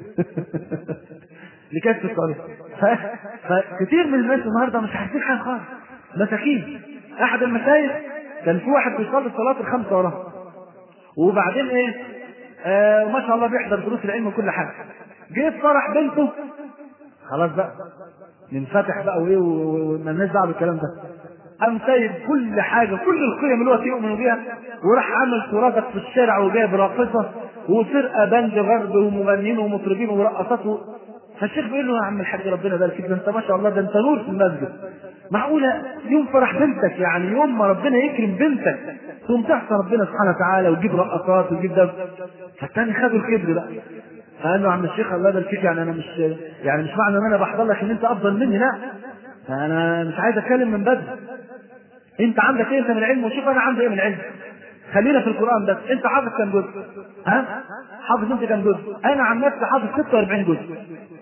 S2: اللي كانت في السعوديه. فكثير من الناس النهارده مش عارفين حاجه خالص، مساكين. احد المشايخ كان في واحد بيصلي الصلاه الخمسه وراه، وبعدين ايه آه ما شاء الله بيحضر دروس العلم وكل حاجه. جه في فرح بنته خلاص بقى ننفتح بقى وايه ومالناش دعوه بالكلام ده، قام سايب كل حاجه كل القيم اللي هو يؤمن بيها وراح عامل سرادق في الشارع وجايب راقصه وفرقه باند غرب ومغنيين ومطربين ورقصات. فالشيخ بيقول له يا عم الحاج ربنا يبارك فيك ده انت ما شاء الله ده انت نور في المسجد، معقوله يوم فرح بنتك يعني يوم ما ربنا يكرم بنتك تقوم تحصى ربنا سبحانه وتعالى وتجيب رقصات وتجيب ده؟ فالتاني خدوا الكبر بقى، فقال له عم الشيخ الله يبارك فيك، يعني انا مش يعني مش معنى ان انا بحضر لك ان انت افضل مني، لا انا مش عايز اتكلم من بدري. انت عندك ايه انت من العلم، وشوف انا عندي ايه من العلم. خلينا في القران بس. انت حافظ كام جزء؟ ها حافظ انت كام جزء؟ انا عن نفسي حافظ ستة وأربعين جزء.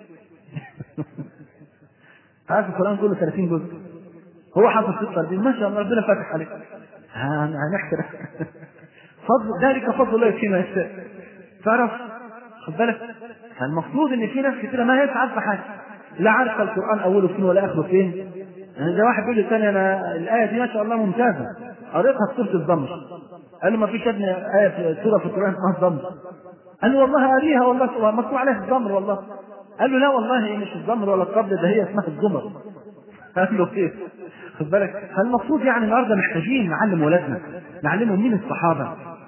S2: حافظ القران كله ثلاثين جزء، هو حافظ ستة وأربعين. ما شاء الله ربنا فاتح عليك. هنحكي فضل ذلك فضل الله فيما يشاء. تعرف خد بالك، فالمفروض ان في ناس كتير ما هي عارفه حاجه، لا عارفه القران اوله فين ولا اخره فين. يعني ده واحد بيقول لي ثاني انا الايه دي ما شاء الله ممتازه قريتها في سوره الضمر. قال له ما فيش ابني ايه في سوره في القران اسمها الضمر. قال له والله قاريها والله مكتوب عليها الضمر والله. قال له لا والله هي مش الضمر ولا القبل، ده هي اسمها الزمر. قال له كيف؟ خد بالك. فالمفروض يعني النهارده محتاجين نعلم ولادنا، نعلمهم مين الصحابه،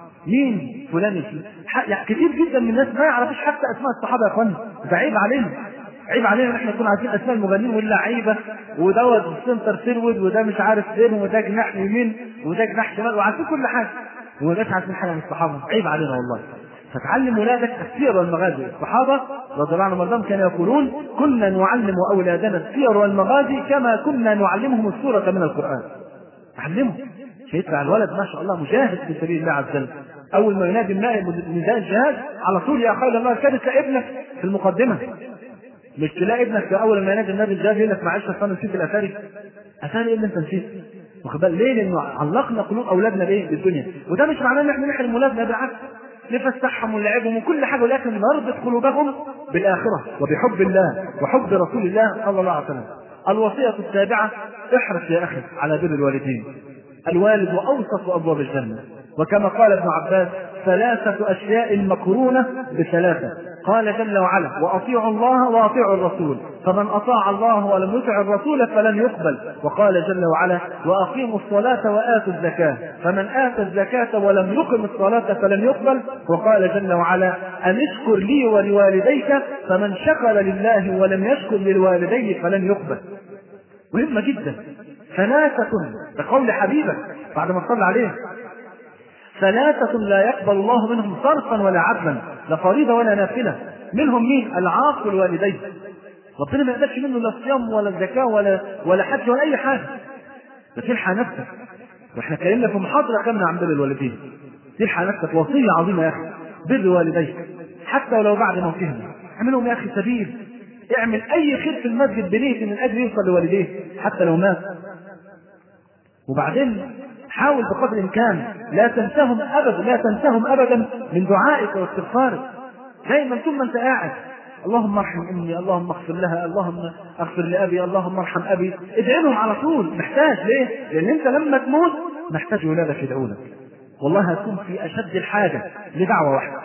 S2: مين فلان يعني. كتير جدا من الناس ما يعرفوش حتى اسماء الصحابه يا اخوانا، ده عيب علينا، عيب علينا ان احنا نكون عارفين اسماء المغنيين واللعيبه، ودوت السنتر فيرود، وده مش عارف فين، وده جناح يمين، وده جناح شمال، وعارفين كل حاجه، وما بقاش عارفين حاجه من الصحابه. عيب علينا والله. فتعلم ولادك السير والمغازي. الصحابه رضي الله عنهم وارضاهم كانوا يقولون كنا نعلم اولادنا السير والمغازي كما كنا نعلمهم السوره من القران. علمهم. يطلع الولد ما شاء الله مجاهد في سبيل الله عز وجل، اول ما ينادي نداء الجهاد على طول يا خير الله كانت تلاقي ابنك في المقدمه. مش تلاقي ابنك اول ما ينادي النادي الجهاد يقول لك معلش انا نسيت الاثاري. اثاري ايه اللي انت نسيت؟ واخد بالك ليه؟ لانه علقنا قلوب اولادنا بايه؟ بالدنيا. وده مش معناه ان احنا نحرم اولادنا، بالعكس نفسحهم ونلعبهم وكل حاجه، ولكن نربط قلوبهم بالاخره وبحب الله وحب رسول الله صلى الله عليه وسلم. الوصيه السابعه احرص يا اخي على بر الوالدين. الوالد اوسط ابواب الجنه، وكما قال ابن عباس ثلاثه اشياء مقرونه بثلاثه، قال جل وعلا واطيعوا الله واطيعوا الرسول، فمن اطاع الله ولم يطع الرسول فلن يقبل. وقال جل وعلا واقيموا الصلاه واتوا الزكاه، فمن اتى الزكاه ولم يقم الصلاه فلن يقبل. وقال جل وعلا ان اشكر لي ولوالديك، فمن شكر لله ولم يشكر للوالدين فلن يقبل. مهمه جدا. ثلاثة بقول حبيبك بعد ما صلى عليه، ثلاثة لا يقبل الله منهم صرفا ولا عدلا، لا فريضة ولا نافلة. منهم مين؟ العاق والوالدين. ربنا ما يقبلش منه لا صيام ولا زكاة ولا ولا حج ولا أي حاجة. تلحق نفسك. واحنا اتكلمنا في محاضرة كاملة عن بر الوالدين. تلحق نفسك، وصية عظيمة يا أخي. بر والديك حتى ولو بعد موتهم، اعملهم يا أخي سبيل. اعمل أي خير في المسجد بنية من أجل يوصل لوالديه حتى لو مات. وبعدين حاول بقدر الامكان لا تنساهم ابدا، لا تنساهم ابدا من دعائك واستغفارك. دائما ثم انت قاعد اللهم ارحم امي، اللهم اغفر لها، اللهم اغفر لابي، اللهم ارحم ابي. ادعي لهم على طول. محتاج ليه؟ لان انت لما تموت محتاج ولادك يدعوا لك. والله هتكون في اشد الحاجه لدعوه واحده.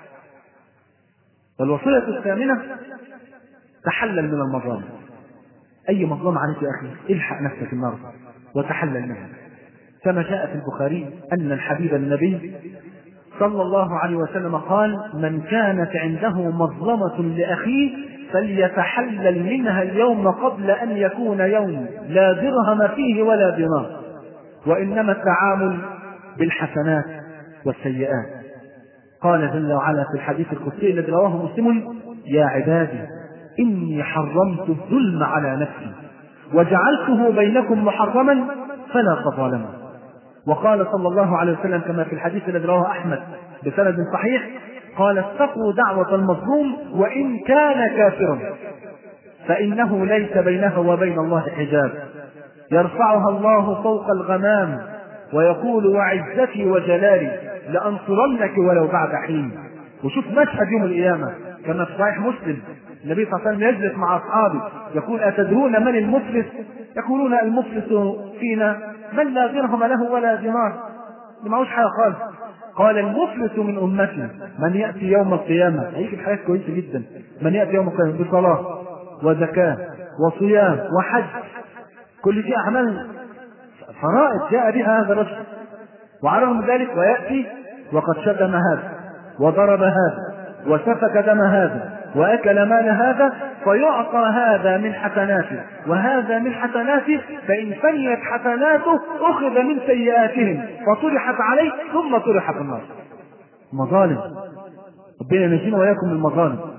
S2: والوصيه الثامنه تحلل من المظالم. اي مظلمه عليك يا اخي الحق نفسك النار وتحلل منها. كما جاء في البخاري أن الحبيب النبي صلى الله عليه وسلم قال من كانت عنده مظلمة لأخيه فليتحلل منها اليوم قبل أن يكون يوم لا درهم فيه ولا دينار، وإنما التعامل بالحسنات والسيئات. قال جل وعلا في الحديث القدسي الذي رواه مسلم يا عبادي إني حرمت الظلم على نفسي وجعلته بينكم محرما فلا تظالموا. وقال صلى الله عليه وسلم كما في الحديث الذي رواه أحمد بسند صحيح قال اتقوا دعوة المظلوم وإن كان كافرا فإنه ليس بينها وبين الله حجاب يرفعها الله فوق الغمام ويقول وعزتي وجلالي لأنصرنك ولو بعد حين. وشوف مشهد يوم القيامة كما في صحيح مسلم النبي صلى الله عليه وسلم يجلس مع أصحابه يقول أتدرون من المفلس؟ يقولون المفلس فينا من لا درهم له ولا دينار، ما معهوش حاجة خالص. قال المفلس من أمتي من يأتي يوم القيامة، هيجي بحاجات كويسة جدا، من يأتي يوم القيامة بصلاة وزكاة وصيام وحج، كل دي أعمال فرائض جاء بها هذا الرجل، وعلى رغم ذلك ويأتي وقد شتم هذا وضرب هذا وسفك دم هذا وأكل مال هذا فيعطى هذا من حسناته وهذا من حسناته، فإن فنيت حسناته أخذ من سيئاتهم فطرحت عليه ثم طرح في النار. مظالم، ربنا ينجينا وإياكم من المظالم.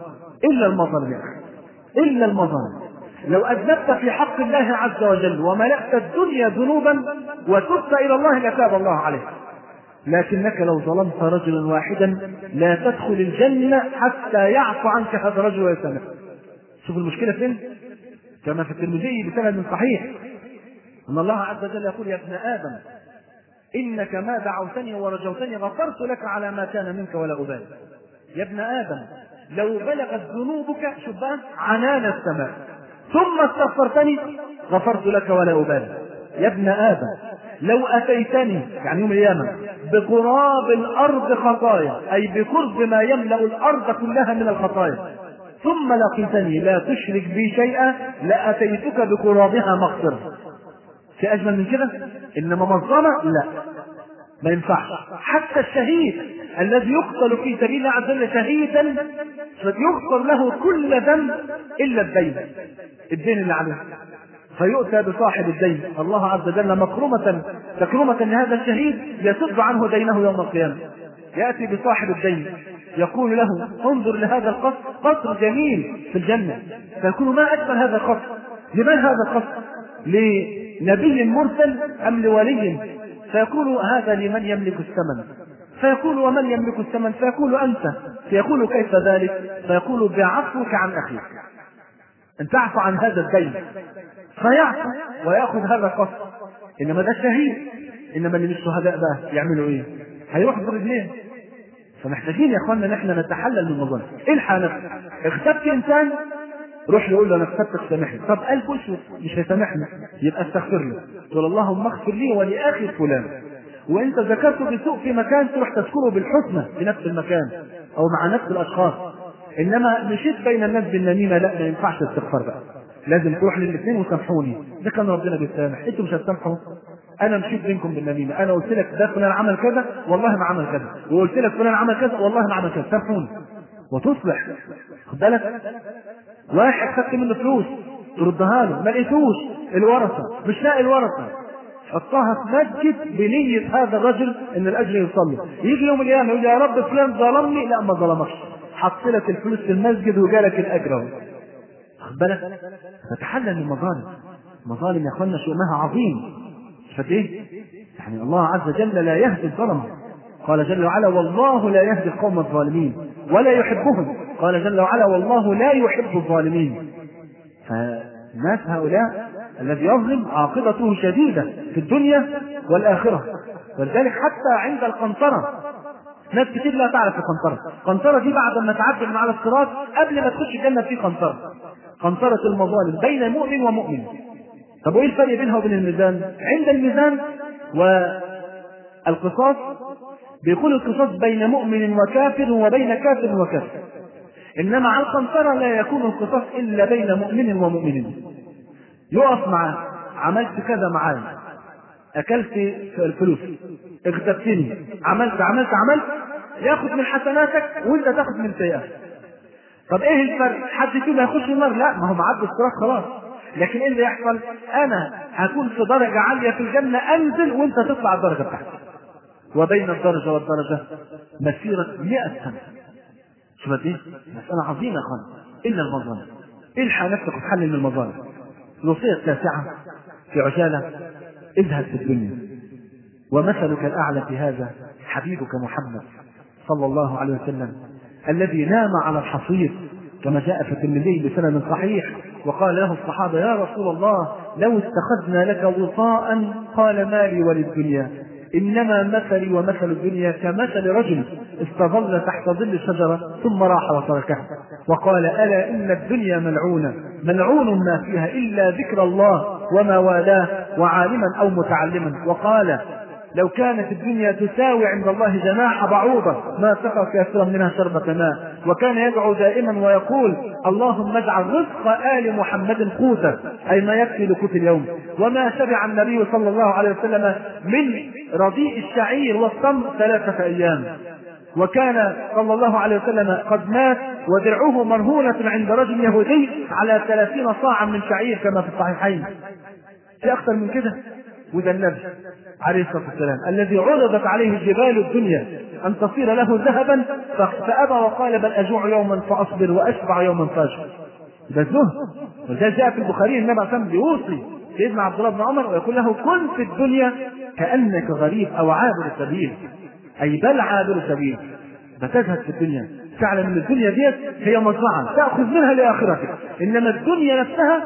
S2: إلا المظالم يا أخي، إلا المظالم. لو أذنبت في حق الله عز وجل وملأت الدنيا ذنوبا وتبت إلى الله لتاب الله عليك، لكنك لو ظلمت رجلا واحدا لا تدخل الجنة حتى يعفو عنك هذا الرجل ويسامحك. شوف المشكلة فين؟ كما في الترمذي بسند صحيح أن الله عز وجل يقول يا ابن آدم إنك ما دعوتني ورجوتني غفرت لك على ما كان منك ولا أبالي. يا ابن آدم لو بلغت ذنوبك شبان عنان السماء ثم استغفرتني غفرت لك ولا أبالي. يا ابن آدم لو أتيتني يعني يوم القيامة بقراب الأرض خطايا أي بقرب ما يملأ الأرض كلها من الخطايا ثم لقيتني لا تشرك بي شيئا لأتيتك بقرابها مغفرة. في أجمل من كده؟ إنما مظلمة لا ما ينفعش. حتى الشهيد الذي يقتل في سبيل الله عز وجل شهيدا يغفر له كل ذنب إلا الدين، الدين اللي عليه، فيؤتى بصاحب الدين الله عز وجل مكرمة تكرمة لهذا الشهيد يسد عنه دينه يوم القيامة. يأتي بصاحب الدين يقول له انظر لهذا القصر، قصر جميل في الجنة، فيقول ما أجمل هذا القصر، لمن هذا القصر؟ لنبي مرسل أم لولي؟ فيقول هذا لمن يملك الثمن. فيقول ومن يملك الثمن؟ فيقول أنت. فيقول كيف ذلك؟ فيقول بعفوك عن أخيك، أن تعفو عن هذا الدين، فيعفو ويأخذ هذا القصر. إنما ده الشهيد. إنما اللي مش شهداء بقى يعملوا إيه؟ هيروحوا برجلين. فمحتاجين يا اخوانا ان احنا نتحلل من المظالم. الحق نفسك، اغتبت انسان روح يقول له انا اغتبتك سامحني، طب قلب وشه مش هيسامحني يبقى استغفر له، تقول اللهم اغفر لي ولاخي فلان. وانت ذكرته بسوء في مكان تروح تذكره بالحسنى في نفس المكان او مع نفس الاشخاص. انما مشيت بين الناس بالنميمه لا ما ينفعش استغفار بقى، لازم تروح للاثنين وسامحوني. ده كان ربنا بيسامح، انتوا مش هتسامحوا. انا مشيت بينكم بالنميمه، انا قلت لك ده فلان عمل كذا والله ما عمل كذا، وقلت لك فلان عمل كذا والله ما عمل كذا، سامحوني وتصلح. خد بالك واحد خدت منه فلوس تردها له ما لقيتوش الورثه، مش لاقي الورثه، حطها في مسجد بنيه هذا الرجل ان الاجر يوصل له. يجي يوم القيامه يقول يا رب فلان ظلمني، لا ما ظلمكش، حط لك الفلوس في المسجد وجالك الاجر اهو. خد بالك فتحلل من المظالم. مظالم يا اخوانا شؤمها عظيم. فايه؟ يعني الله عز وجل لا يهدي الظلمه، قال جل وعلا والله لا يهدي القوم الظالمين ولا يحبهم، قال جل وعلا والله لا يحب الظالمين. فالناس هؤلاء الذي يظلم عاقبته شديدة في الدنيا والآخرة. ولذلك حتى عند القنطرة ناس كتير لا تعرف القنطرة. القنطرة دي بعد ما تعدي من على الصراط قبل ما تخش الجنة في قنطرة، قنطرة المظالم بين مؤمن ومؤمن. طب وايه الفرق بينها وبين الميزان؟ عند الميزان والقصاص بيكون القصاص بين مؤمن وكافر وبين كافر وكافر، انما على القنطرة لا يكون القصاص الا بين مؤمن ومؤمن. يقف معاه عملت كذا معايا، اكلت الفلوس، اغتبتني، عملت عملت عملت، ياخد من حسناتك وانت تاخد من سيئاتك. طب ايه الفرق؟ حد فيهم هيخش النار؟ لا، ما هو معدي الصراط خلاص. لكن ايه اللي يحصل؟ انا هكون في درجة عالية في الجنة انزل وانت تطلع الدرجة بتاعتك، وبين الدرجة والدرجة مسيرة مئة سنة. شوف ايه؟ مسألة عظيمة يا اخوان. الا المظالم، الحق نفسك وتحلل من المظالم. الوصية التاسعة في عجالة: اذهب في الدنيا ومثلك الأعلى في هذا حبيبك محمد صلى الله عليه وسلم الذي نام على الحصير كما جاء في الترمذي بسند صحيح، وقال له الصحابة يا رسول الله لو اتخذنا لك وطاء، قال ما لي وللدنيا، إنما مثلي ومثل الدنيا كمثل رجل استظل تحت ظل شجرة ثم راح وتركها، وقال ألا إن الدنيا ملعونة ملعون ما فيها إلا ذكر الله وما والاه وعالما أو متعلما، وقال لو كانت الدنيا تساوي عند الله جناح بعوضة ما سقى كافرا منها شربة ماء. وكان يدعو دائما ويقول اللهم اجعل رزق آل محمد قوتا، أي ما يكفي لقوت اليوم. وما شبع النبي صلى الله عليه وسلم من رديء الشعير والتمر ثلاثة أيام. وكان صلى الله عليه وسلم قد مات ودرعه مرهونة عند رجل يهودي على ثلاثين صاعا من شعير كما في الصحيحين. في أكثر من كده؟ وده النبي عليه الصلاة والسلام الذي عرضت عليه جبال الدنيا أن تصير له ذهبا فأبى وقال بل أجوع يوما فأصبر وأشبع يوما فأشبع. ده الزهد. وده جاء في البخاري النبي صلى الله عليه وسلم بيوصي سيدنا عبد الله بن عمر ويقول له كن في الدنيا كأنك غريب أو عابر سبيل، أي بل عابر سبيل. بتزهد في الدنيا، تعلم ان الدنيا ديت هي مزرعة تأخذ منها لآخرتك، إنما الدنيا نفسها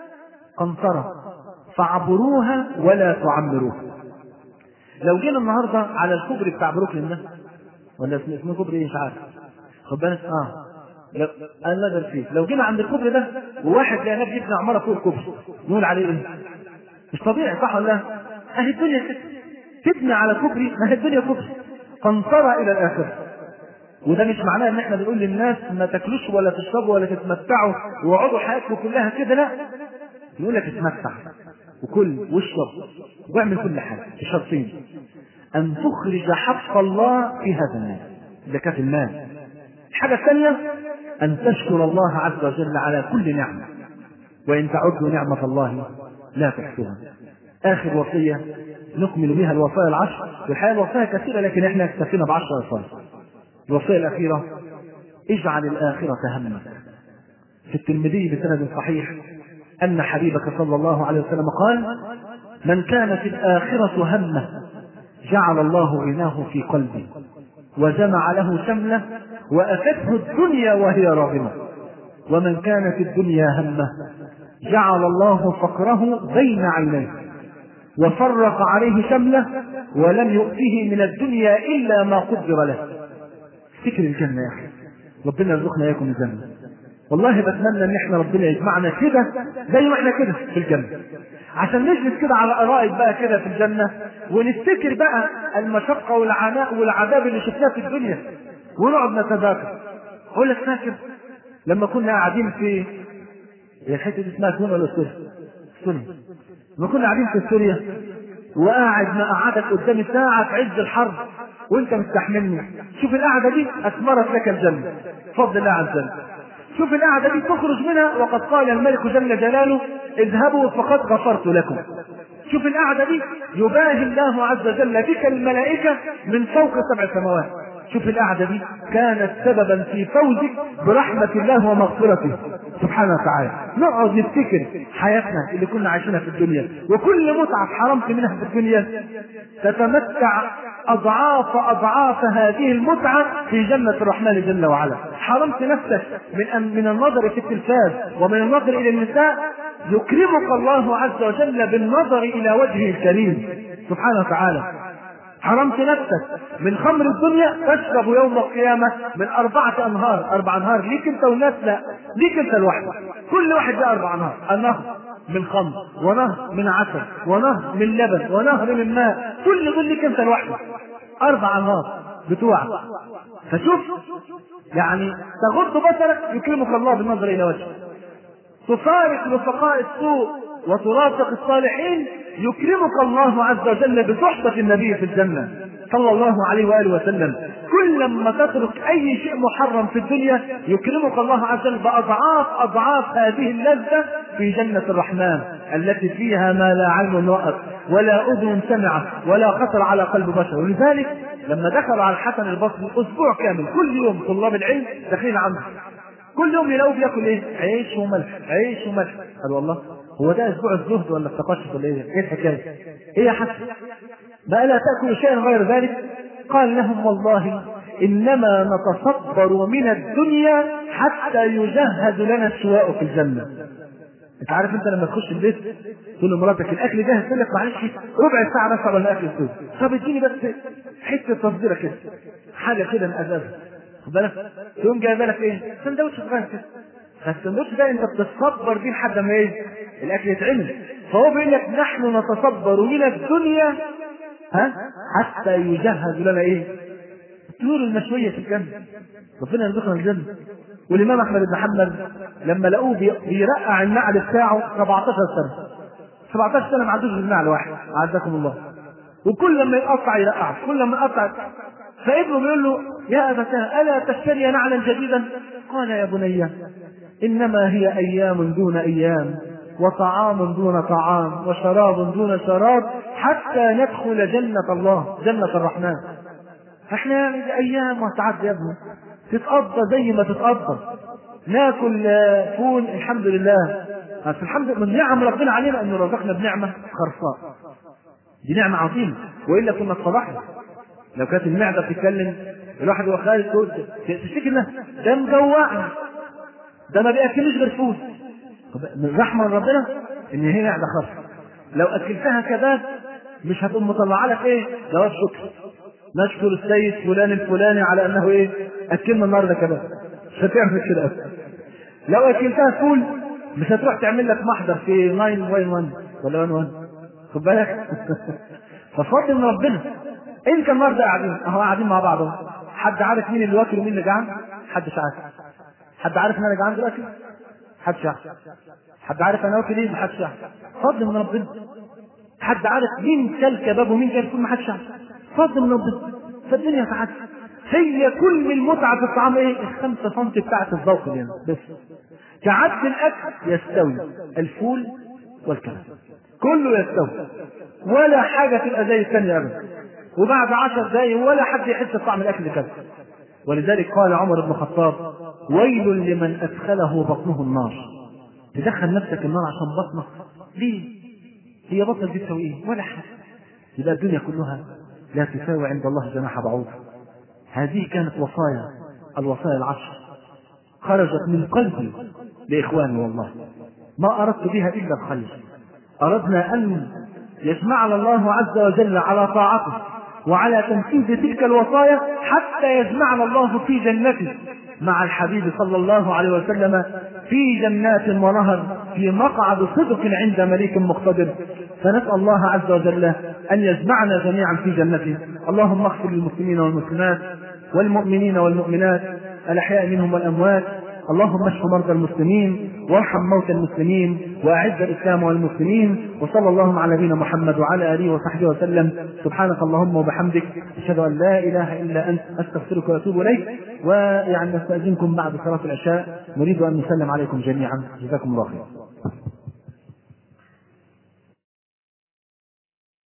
S2: قنطرة فاعبروها ولا تعمروها. لو جينا النهاردة على الكوبري بتاع بروكلين ده، ولا اسمه اسمه كوبري ايه مش عارف، خد بالك اه لو انا لا فيه، لو جينا عند الكوبري ده وواحد لقى نبي يبني عمارة فوق الكوبري نقول عليه ايه؟ مش طبيعي صح ولا لا؟ اهي الدنيا كده تبني على كوبري، ما هي الدنيا كوبري قنطرة إلى الآخرة. وده مش معناه ان احنا بنقول للناس ما تاكلوش ولا تشربوا ولا تتمتعوا واقعدوا حياتكم كلها كده، لا، نقول لك اتمتع وكل واشرب واعمل كل حاجه بشرطين: ان تخرج حق الله في هذا المال، زكاة المال. الحاجه الثانيه ان تشكر الله عز وجل على كل نعمه، وان تعدوا نعمه الله لا تحصوها. اخر وصيه نكمل بها الوصايا العشر، والحقيقه الوصايا كثيره لكن احنا اكتفينا بعشر وصايا. الوصية الأخيرة: اجعل الآخرة همك. في الترمذي بسند صحيح أن حبيبك صلى الله عليه وسلم قال: من كان في الآخرة همه جعل الله غناه في قلبه وجمع له شمله وأتته الدنيا وهي راغمة، ومن كان في الدنيا همه جعل الله فقره بين عينيه وفرق عليه شمله ولم يؤته من الدنيا إلا ما قدر له. فكر الجنة يا أخي، ربنا يرزقنا إياكم الجنة. والله بتمنى ان احنا ربنا يجمعنا كده زي ما احنا كده في الجنة، عشان نجلس كده على ارائك بقى كده في الجنة ونفتكر بقى المشقة والعناء والعذاب اللي شفناه في الدنيا ونقعد نتذاكر. اقول لك فاكر لما كنا قاعدين في الحته دي اسمها سوريا ولا سوريا؟ سوريا. لما كنا قاعدين في سوريا وقاعد ما قعدك قدامي ساعة في عز الحرب وانت مستحملني، شوف القعدة دي اثمرت لك الجنة بفضل الله عز وجل. شوف القعدة دي تخرج منها وقد قال الملك جل جلاله: اذهبوا فقد غفرت لكم. شوف القعدة دي يباهي الله عز وجل بك الملائكة من فوق سبع سماوات. شوف القعدة دي كانت سببا في فوزك برحمة الله ومغفرته سبحانه وتعالى. نقعد نفتكر حياتنا اللي كنا عايشينها في الدنيا وكل متعة حرمت منها في الدنيا تتمتع أضعاف أضعاف هذه المتعة في جنة الرحمن جل وعلا. حرمت نفسك من من النظر في التلفاز ومن النظر إلى النساء، يكرمك الله عز وجل بالنظر إلى وجهه الكريم سبحانه وتعالى. حرمت نفسك من خمر الدنيا، تشرب يوم القيامة من أربعة أنهار. أربع أنهار ليك أنت والناس؟ لا، ليك أنت لوحدك. كل واحد ده أربع أنهار: النهر من خمر، ونهر من عسل، ونهر من لبن، ونهر من ماء. كل دول ليك أنت لوحدك، أربع أنهار بتوعك. فشوف يعني تغض بصرك يكرمك الله بالنظر إلى وجهه، تفارق رفقاء السوء وترافق الصالحين، يكرمك الله عز وجل بصحبة النبي في الجنة صلى الله عليه وآله وسلم. كل ما تترك أي شيء محرم في الدنيا يكرمك الله عز وجل بأضعاف أضعاف هذه اللذة في جنة الرحمن التي فيها ما لا عين رأت ولا أذن سمعت ولا خطر على قلب بشر. ولذلك لما دخلوا على الحسن البصري أسبوع كامل كل يوم طلاب العلم داخلين عنده، كل يوم يلاقوه بياكل ايه؟ عيش وملح، عيش وملح. قال والله هو ده اسبوع الزهد ولا التقشف ولا ايه؟ ايه الحكايه؟ ايه يا حسن؟ بقى لا تاكل شيئا غير ذلك؟ قال لهم: والله انما نتصبر من الدنيا حتى يجهز لنا الشواء في الجنه. انت عارف انت لما تخش البيت تقول لمراتك الاكل جاهز، تقول لك معلش ربع ساعه بس على الاكل يستوي، طب اديني بس حته تصديره كده، حاجه كده نقزازها، خد بالك، تقوم جايبه لك ايه؟ سندوتش صغير كده. فالسندوتش ده انت بتتصبر بيه لحد ما ايه؟ الاكل يتعمل. فهو بيقول لك: نحن نتصبر من الدنيا ها حتى يجهز لنا ايه؟ الطيور المشويه في الجنه. ربنا يرزقنا الجنه. والامام احمد بن حنبل لما لقوه بيرقع النعل بتاعه سبعتاشر سنه، سبعتاشر سنه ما عندوش غير نعل واحد، اعزكم الله، وكل لما يقطع يرقع، كل لما يقطع. فابنه بيقول له: يا أبتاه ألا تشتري نعلا جديدا؟ قال: يا بني إنما هي أيام دون أيام، وطعام دون طعام وشراب دون شراب حتى ندخل جنة الله، جنة الرحمن. احنا يعني ايام وهتعدي يا ابني، تتقضى زي ما تتقضى، ناكل فول الحمد لله، بس الحمد لله من نعم ربنا علينا انه رزقنا بنعمه خرصاء، دي نعمه عظيمه، والا كنا اتصبحنا. لو كانت المعده بتتكلم الواحد هو خارج تشتكي انها ده مجوعنا، ده ما بياكلش غير فول. من رحمه ربنا ان هي معده خرصه، لو اكلتها كباب مش هتقوم مطلعه لك ايه؟ جواب شكر، نشكر السيد فلان الفلاني على انه ايه؟ اكلنا النهارده كباب، مش هتعمل كده. لو اكلتها فول مش هتروح تعمل لك محضر في تسعة واحد واحد ولا واحد واحد، خد بالك. ففضل من ربنا. انت النهارده قاعدين اهو، قاعدين مع بعض، حد عارف مين اللي واكل ومين اللي جعان؟ حدش عارف. حد عارف ان انا جعان دلوقتي؟ حدش عارف. حد عارف انا واكل ايه؟ محدش عارف. فضل من ربنا. حد عارف مين كل كباب ومين كل فول؟ محدش عارف. فضل من ربنا. فالدنيا تعدي. هي كل المتعه في الطعام ايه؟ الخمسة سنتي بتاعت الذوق يعني بس. كعد الاكل يستوي الفول والكباب، كله يستوي، ولا حاجه تبقى زي الثانيه ابدا، وبعد عشر دقايق ولا حد يحس بطعم الاكل كده. ولذلك قال عمر بن الخطاب: ويل لمن ادخله بطنه النار. تدخل نفسك النار عشان بطنك؟ ليه؟ هي بطنك دي تسوي ايه؟ ولا حاجه. يبقى الدنيا كلها لا تساوي عند الله جناح بعوض. هذه كانت وصايا، الوصايا العشر خرجت من قلبي لإخواني، والله ما أردت بها إلا الخير. أردنا أن يجمعنا الله عز وجل على طاعته وعلى تنفيذ تلك الوصايا حتى يجمعنا الله في جنته مع الحبيب صلى الله عليه وسلم في جنات ونهر في مقعد صدق عند مليك مقتدر. فنسأل الله عز وجل أن يجمعنا جميعا في جنته. اللهم اغفر للمسلمين والمسلمات والمؤمنين والمؤمنات الأحياء منهم والأموات. اللهم اشف مرضى المسلمين وارحم موتى المسلمين واعز الاسلام والمسلمين. وصلى الله على نبينا محمد وعلى اله وصحبه وسلم. سبحانك اللهم وبحمدك، اشهد ان لا اله الا انت، استغفرك واتوب اليك. ويعني نستاذنكم بعد صلاه العشاء، نريد ان نسلم عليكم جميعا. جزاكم الله خير.